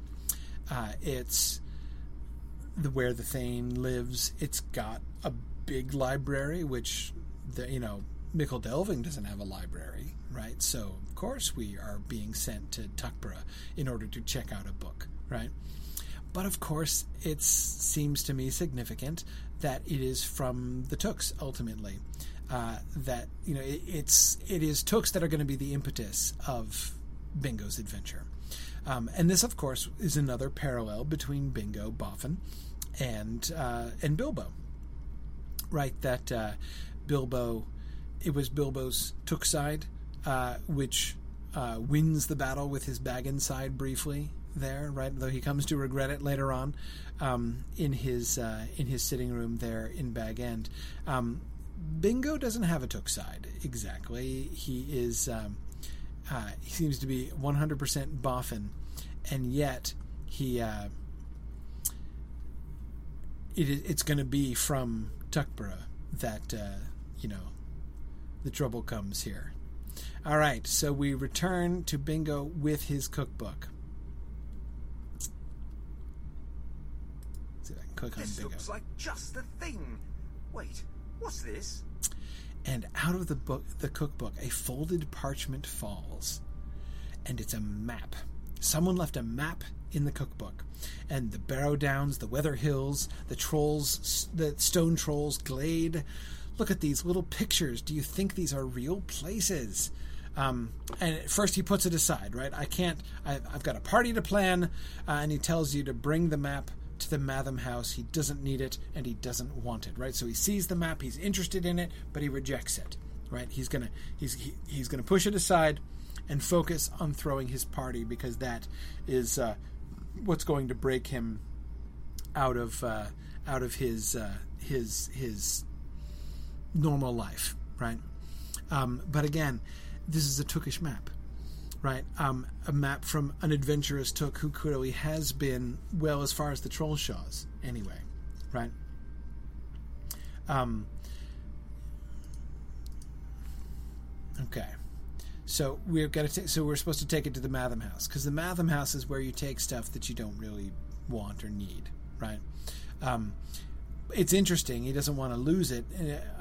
where the Thane lives. It's got a big library, which Mickle Delving doesn't have a library, right? So of course we are being sent to Tuckborough in order to check out a book, right? But of course it seems to me significant that it is from the Tooks ultimately. That it is Tooks that are going to be the impetus of Bingo's adventure. And this, of course, is another parallel between Bingo Boffin and Bilbo, right? That Bilbo, it was Bilbo's Took side, which wins the battle with his Baggin side briefly there, right? Though he comes to regret it later on in his sitting room there in Bag End. Bingo doesn't have a Took side exactly. He is he seems to be 100% Boffin, and yet he it's going to be from Tuckborough that the trouble comes here. All right, so we return to Bingo with his cookbook. Let's see if I can click on This Bingo. looks like just the thing. Wait, what's this? And out of the cookbook, a folded parchment falls. And it's a map. Someone left a map in the cookbook. And the Barrow Downs, the Weather Hills, the trolls, the stone trolls glade. Look at these little pictures. Do you think these are real places? And at first he puts it aside, right? I've got a party to plan. And he tells you to bring the map to the Matham house. He doesn't need it and he doesn't want it, right? So he sees the map, he's interested in it, but he rejects it, right? He's gonna push it aside and focus on throwing his party, because that is what's going to break him out of his normal life, right? But again, this is a Tookish map. Right, a map from an adventurous Took who clearly has been well as far as the Trollshaws, anyway, right? Okay, so we've got to. So we're supposed to take it to the Matham house, because the Matham house is where you take stuff that you don't really want or need, right? It's interesting. He doesn't want to lose it,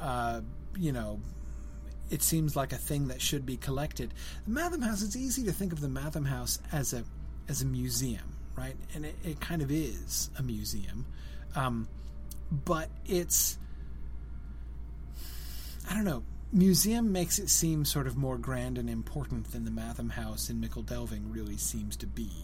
It seems like a thing that should be collected. The Matham House, it's easy to think of the Matham House as a museum, right? And it kind of is a museum. But it's, I don't know, museum makes it seem sort of more grand and important than the Matham House in Mickle Delving really seems to be.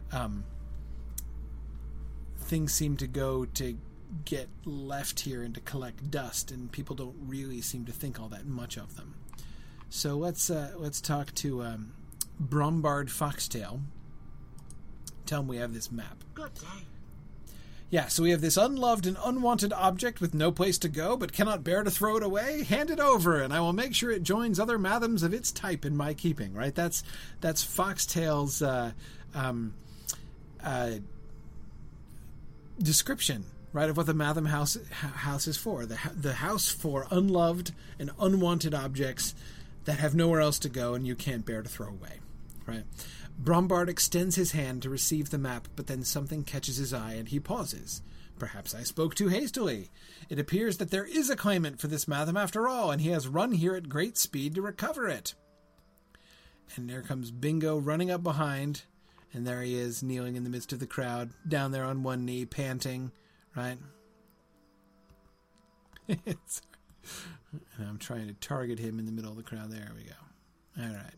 Things seem to go to get left here and to collect dust, and people don't really seem to think all that much of them. So let's talk to Brombard Foxtail. Tell him we have this map. Good day. Yeah, so we have this unloved and unwanted object with no place to go, but cannot bear to throw it away. Hand it over, and I will make sure it joins other Mathams of its type in my keeping. Right? That's Foxtail's description, right, of what the Matham house is for. The house for unloved and unwanted objects that have nowhere else to go and you can't bear to throw away, right? Brombard extends his hand to receive the map, but then something catches his eye and he pauses. Perhaps I spoke too hastily. It appears that there is a claimant for this Matham after all, and he has run here at great speed to recover it. And there comes Bingo running up behind, and there he is, kneeling in the midst of the crowd, down there on one knee, panting, right? And I'm trying to target him in the middle of the crowd. There we go. All right.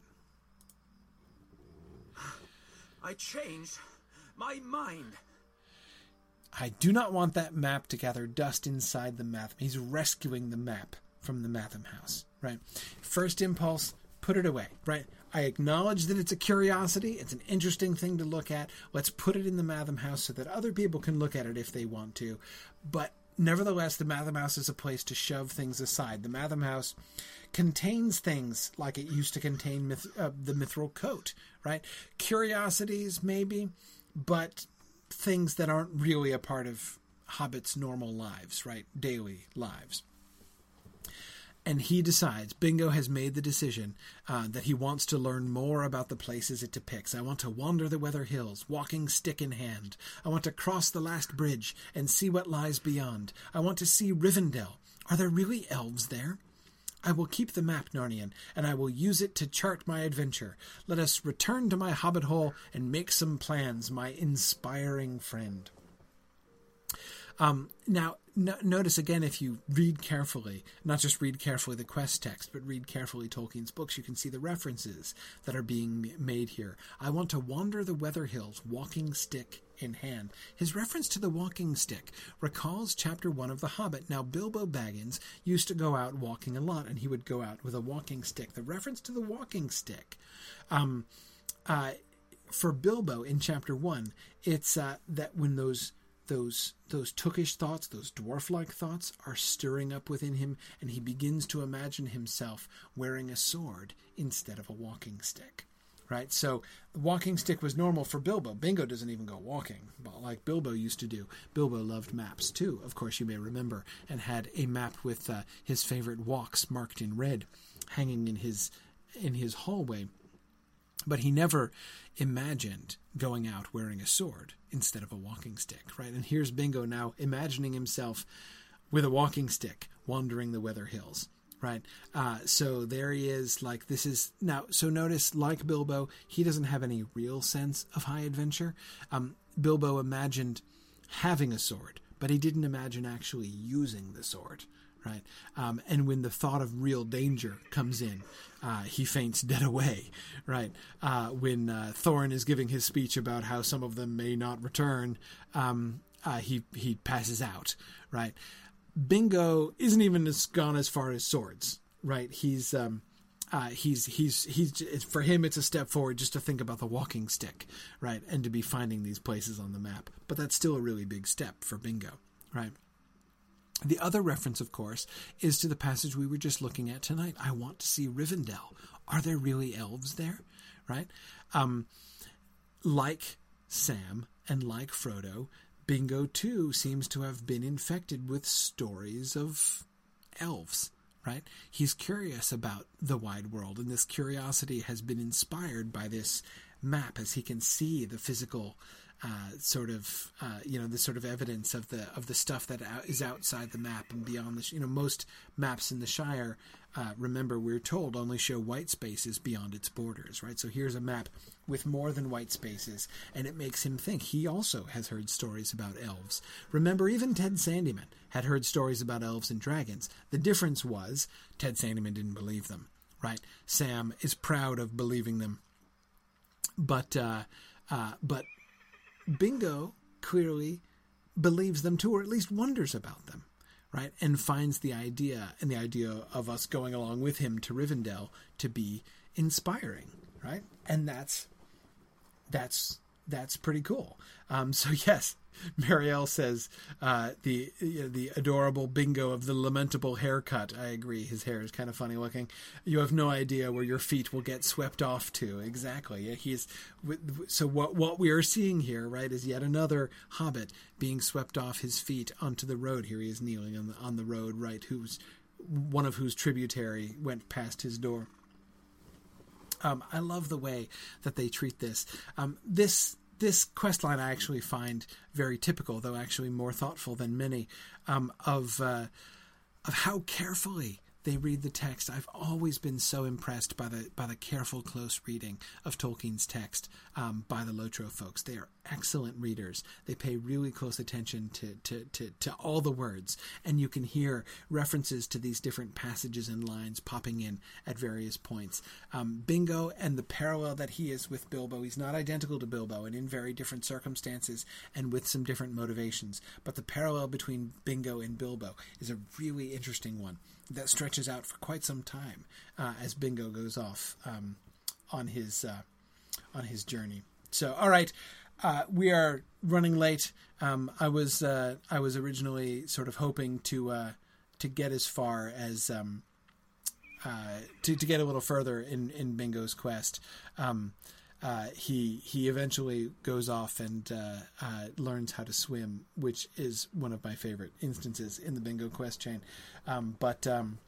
I changed my mind. I do not want that map to gather dust inside the Matham. He's rescuing the map from the Matham house, right? First impulse, put it away, right? I acknowledge that it's a curiosity. It's an interesting thing to look at. Let's put it in the Matham house so that other people can look at it if they want to. But nevertheless, the Matham house is a place to shove things aside. The Matham house contains things like it used to contain the Mithril Coat, right? Curiosities, maybe, but things that aren't really a part of hobbits' normal lives, right? Daily lives. And he decides, Bingo has made the decision that he wants to learn more about the places it depicts. I want to wander the Weather Hills, walking stick in hand. I want to cross the last bridge and see what lies beyond. I want to see Rivendell. Are there really elves there? I will keep the map, Narnian, and I will use it to chart my adventure. Let us return to my hobbit hole and make some plans, my inspiring friend. Now, notice again, if you read carefully, not just read carefully the quest text, but read carefully Tolkien's books, you can see the references that are being made here. I want to wander the Weather Hills, walking stick in hand. His reference to the walking stick recalls chapter 1 of The Hobbit. Now, Bilbo Baggins used to go out walking a lot, and he would go out with a walking stick. The reference to the walking stick, for Bilbo in chapter 1, it's that when those Tookish thoughts, those dwarf-like thoughts are stirring up within him, and he begins to imagine himself wearing a sword instead of a walking stick, right? So the walking stick was normal for Bilbo. Bingo doesn't even go walking, like Bilbo used to do. Bilbo loved maps too, of course, you may remember, and had a map with his favorite walks marked in red hanging in his hallway. But he never imagined going out wearing a sword instead of a walking stick, right? And here's Bingo now imagining himself with a walking stick wandering the Weather Hills, right? So there he is, like this is... Now, so notice, like Bilbo, he doesn't have any real sense of high adventure. Bilbo imagined having a sword, but he didn't imagine actually using the sword, right? And when the thought of real danger comes in, he faints dead away, right? When Thorin is giving his speech about how some of them may not return, he passes out, right? Bingo isn't even gone as far as swords, right? He's for him it's a step forward just to think about the walking stick, right? And to be finding these places on the map. But that's still a really big step for Bingo, right? The other reference, of course, is to the passage we were just looking at tonight. I want to see Rivendell. Are there really elves there? Right? Like Sam and like Frodo, Bingo too seems to have been infected with stories of elves. Right? He's curious about the wide world, and this curiosity has been inspired by this map as he can see the physical this sort of evidence of the stuff that is outside the map and beyond the, most maps in the Shire, remember we're told only show white spaces beyond its borders, right? So here's a map with more than white spaces, and it makes him think he also has heard stories about elves. Remember, even Ted Sandyman had heard stories about elves and dragons. The difference was Ted Sandyman didn't believe them, right? Sam is proud of believing them, but Bingo clearly believes them too, or at least wonders about them, right? And finds the idea of us going along with him to Rivendell to be inspiring, right? And that's pretty cool. So yes, Marielle says the adorable Bingo of the lamentable haircut. I agree. His hair is kind of funny looking. You have no idea where your feet will get swept off to. Exactly. So what we are seeing here, right, is yet another hobbit being swept off his feet onto the road. Here he is kneeling on the road, right? One of whose tributary went past his door. I love the way that they treat this. This quest line I actually find very typical, though actually more thoughtful than many, of how carefully they read the text. I've always been so impressed by the careful, close reading of Tolkien's text by the Lotro folks. They are excellent readers. They pay really close attention to all the words, and you can hear references to these different passages and lines popping in at various points. Bingo and the parallel that he is with Bilbo, he's not identical to Bilbo and in very different circumstances and with some different motivations, but the parallel between Bingo and Bilbo is a really interesting one that stretches out for quite some time as Bingo goes off on his journey. So, all right, we are running late. I was originally sort of hoping to get as far as to get a little further in Bingo's quest. He eventually goes off and learns how to swim, which is one of my favorite instances in the Bingo quest chain. But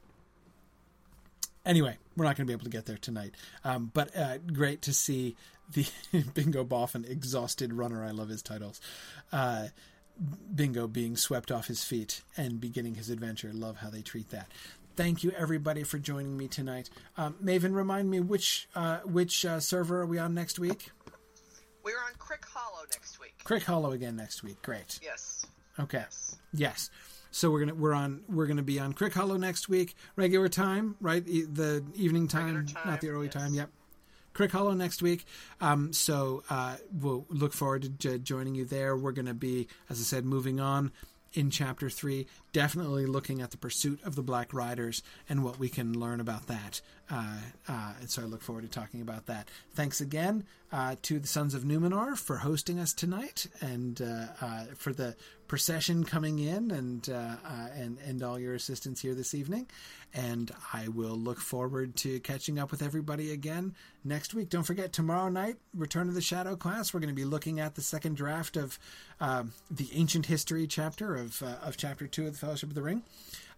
anyway, we're not going to be able to get there tonight. But great to see the Bingo Boffin, exhausted runner. I love his titles. Bingo being swept off his feet and beginning his adventure. Love how they treat that. Thank you, everybody, for joining me tonight. Maven, remind me, which server are we on next week? We're on Crick Hollow next week. Crick Hollow again next week. Great. Yes. Okay. Yes. So we're gonna be on Crick Hollow next week. Regular time, right? The evening time, not the early time. Yep. Crick Hollow next week. So we'll look forward to joining you there. We're going to be, as I said, moving on in Chapter 3, definitely looking at the pursuit of the Black Riders and what we can learn about that And so I look forward to talking about that. Thanks again to the Sons of Numenor for hosting us tonight, and for the procession coming in, and all your assistance here this evening. And I will look forward to catching up with everybody again next week. Don't forget, tomorrow night, Return of the Shadow class. We're going to be looking at the second draft of the Ancient History chapter of Chapter 2 of the Fellowship of the Ring.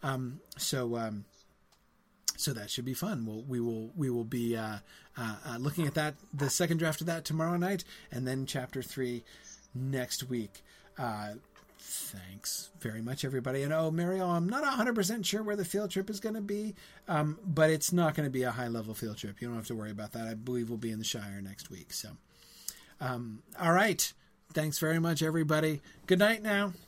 So that should be fun. We will be looking at that, the second draft of that tomorrow night, and then Chapter 3 next week. Thanks very much, everybody. And Mariel, I'm not 100% sure where the field trip is going to be, but it's not going to be a high-level field trip. You don't have to worry about that. I believe we'll be in the Shire next week. So, all right. Thanks very much, everybody. Good night now.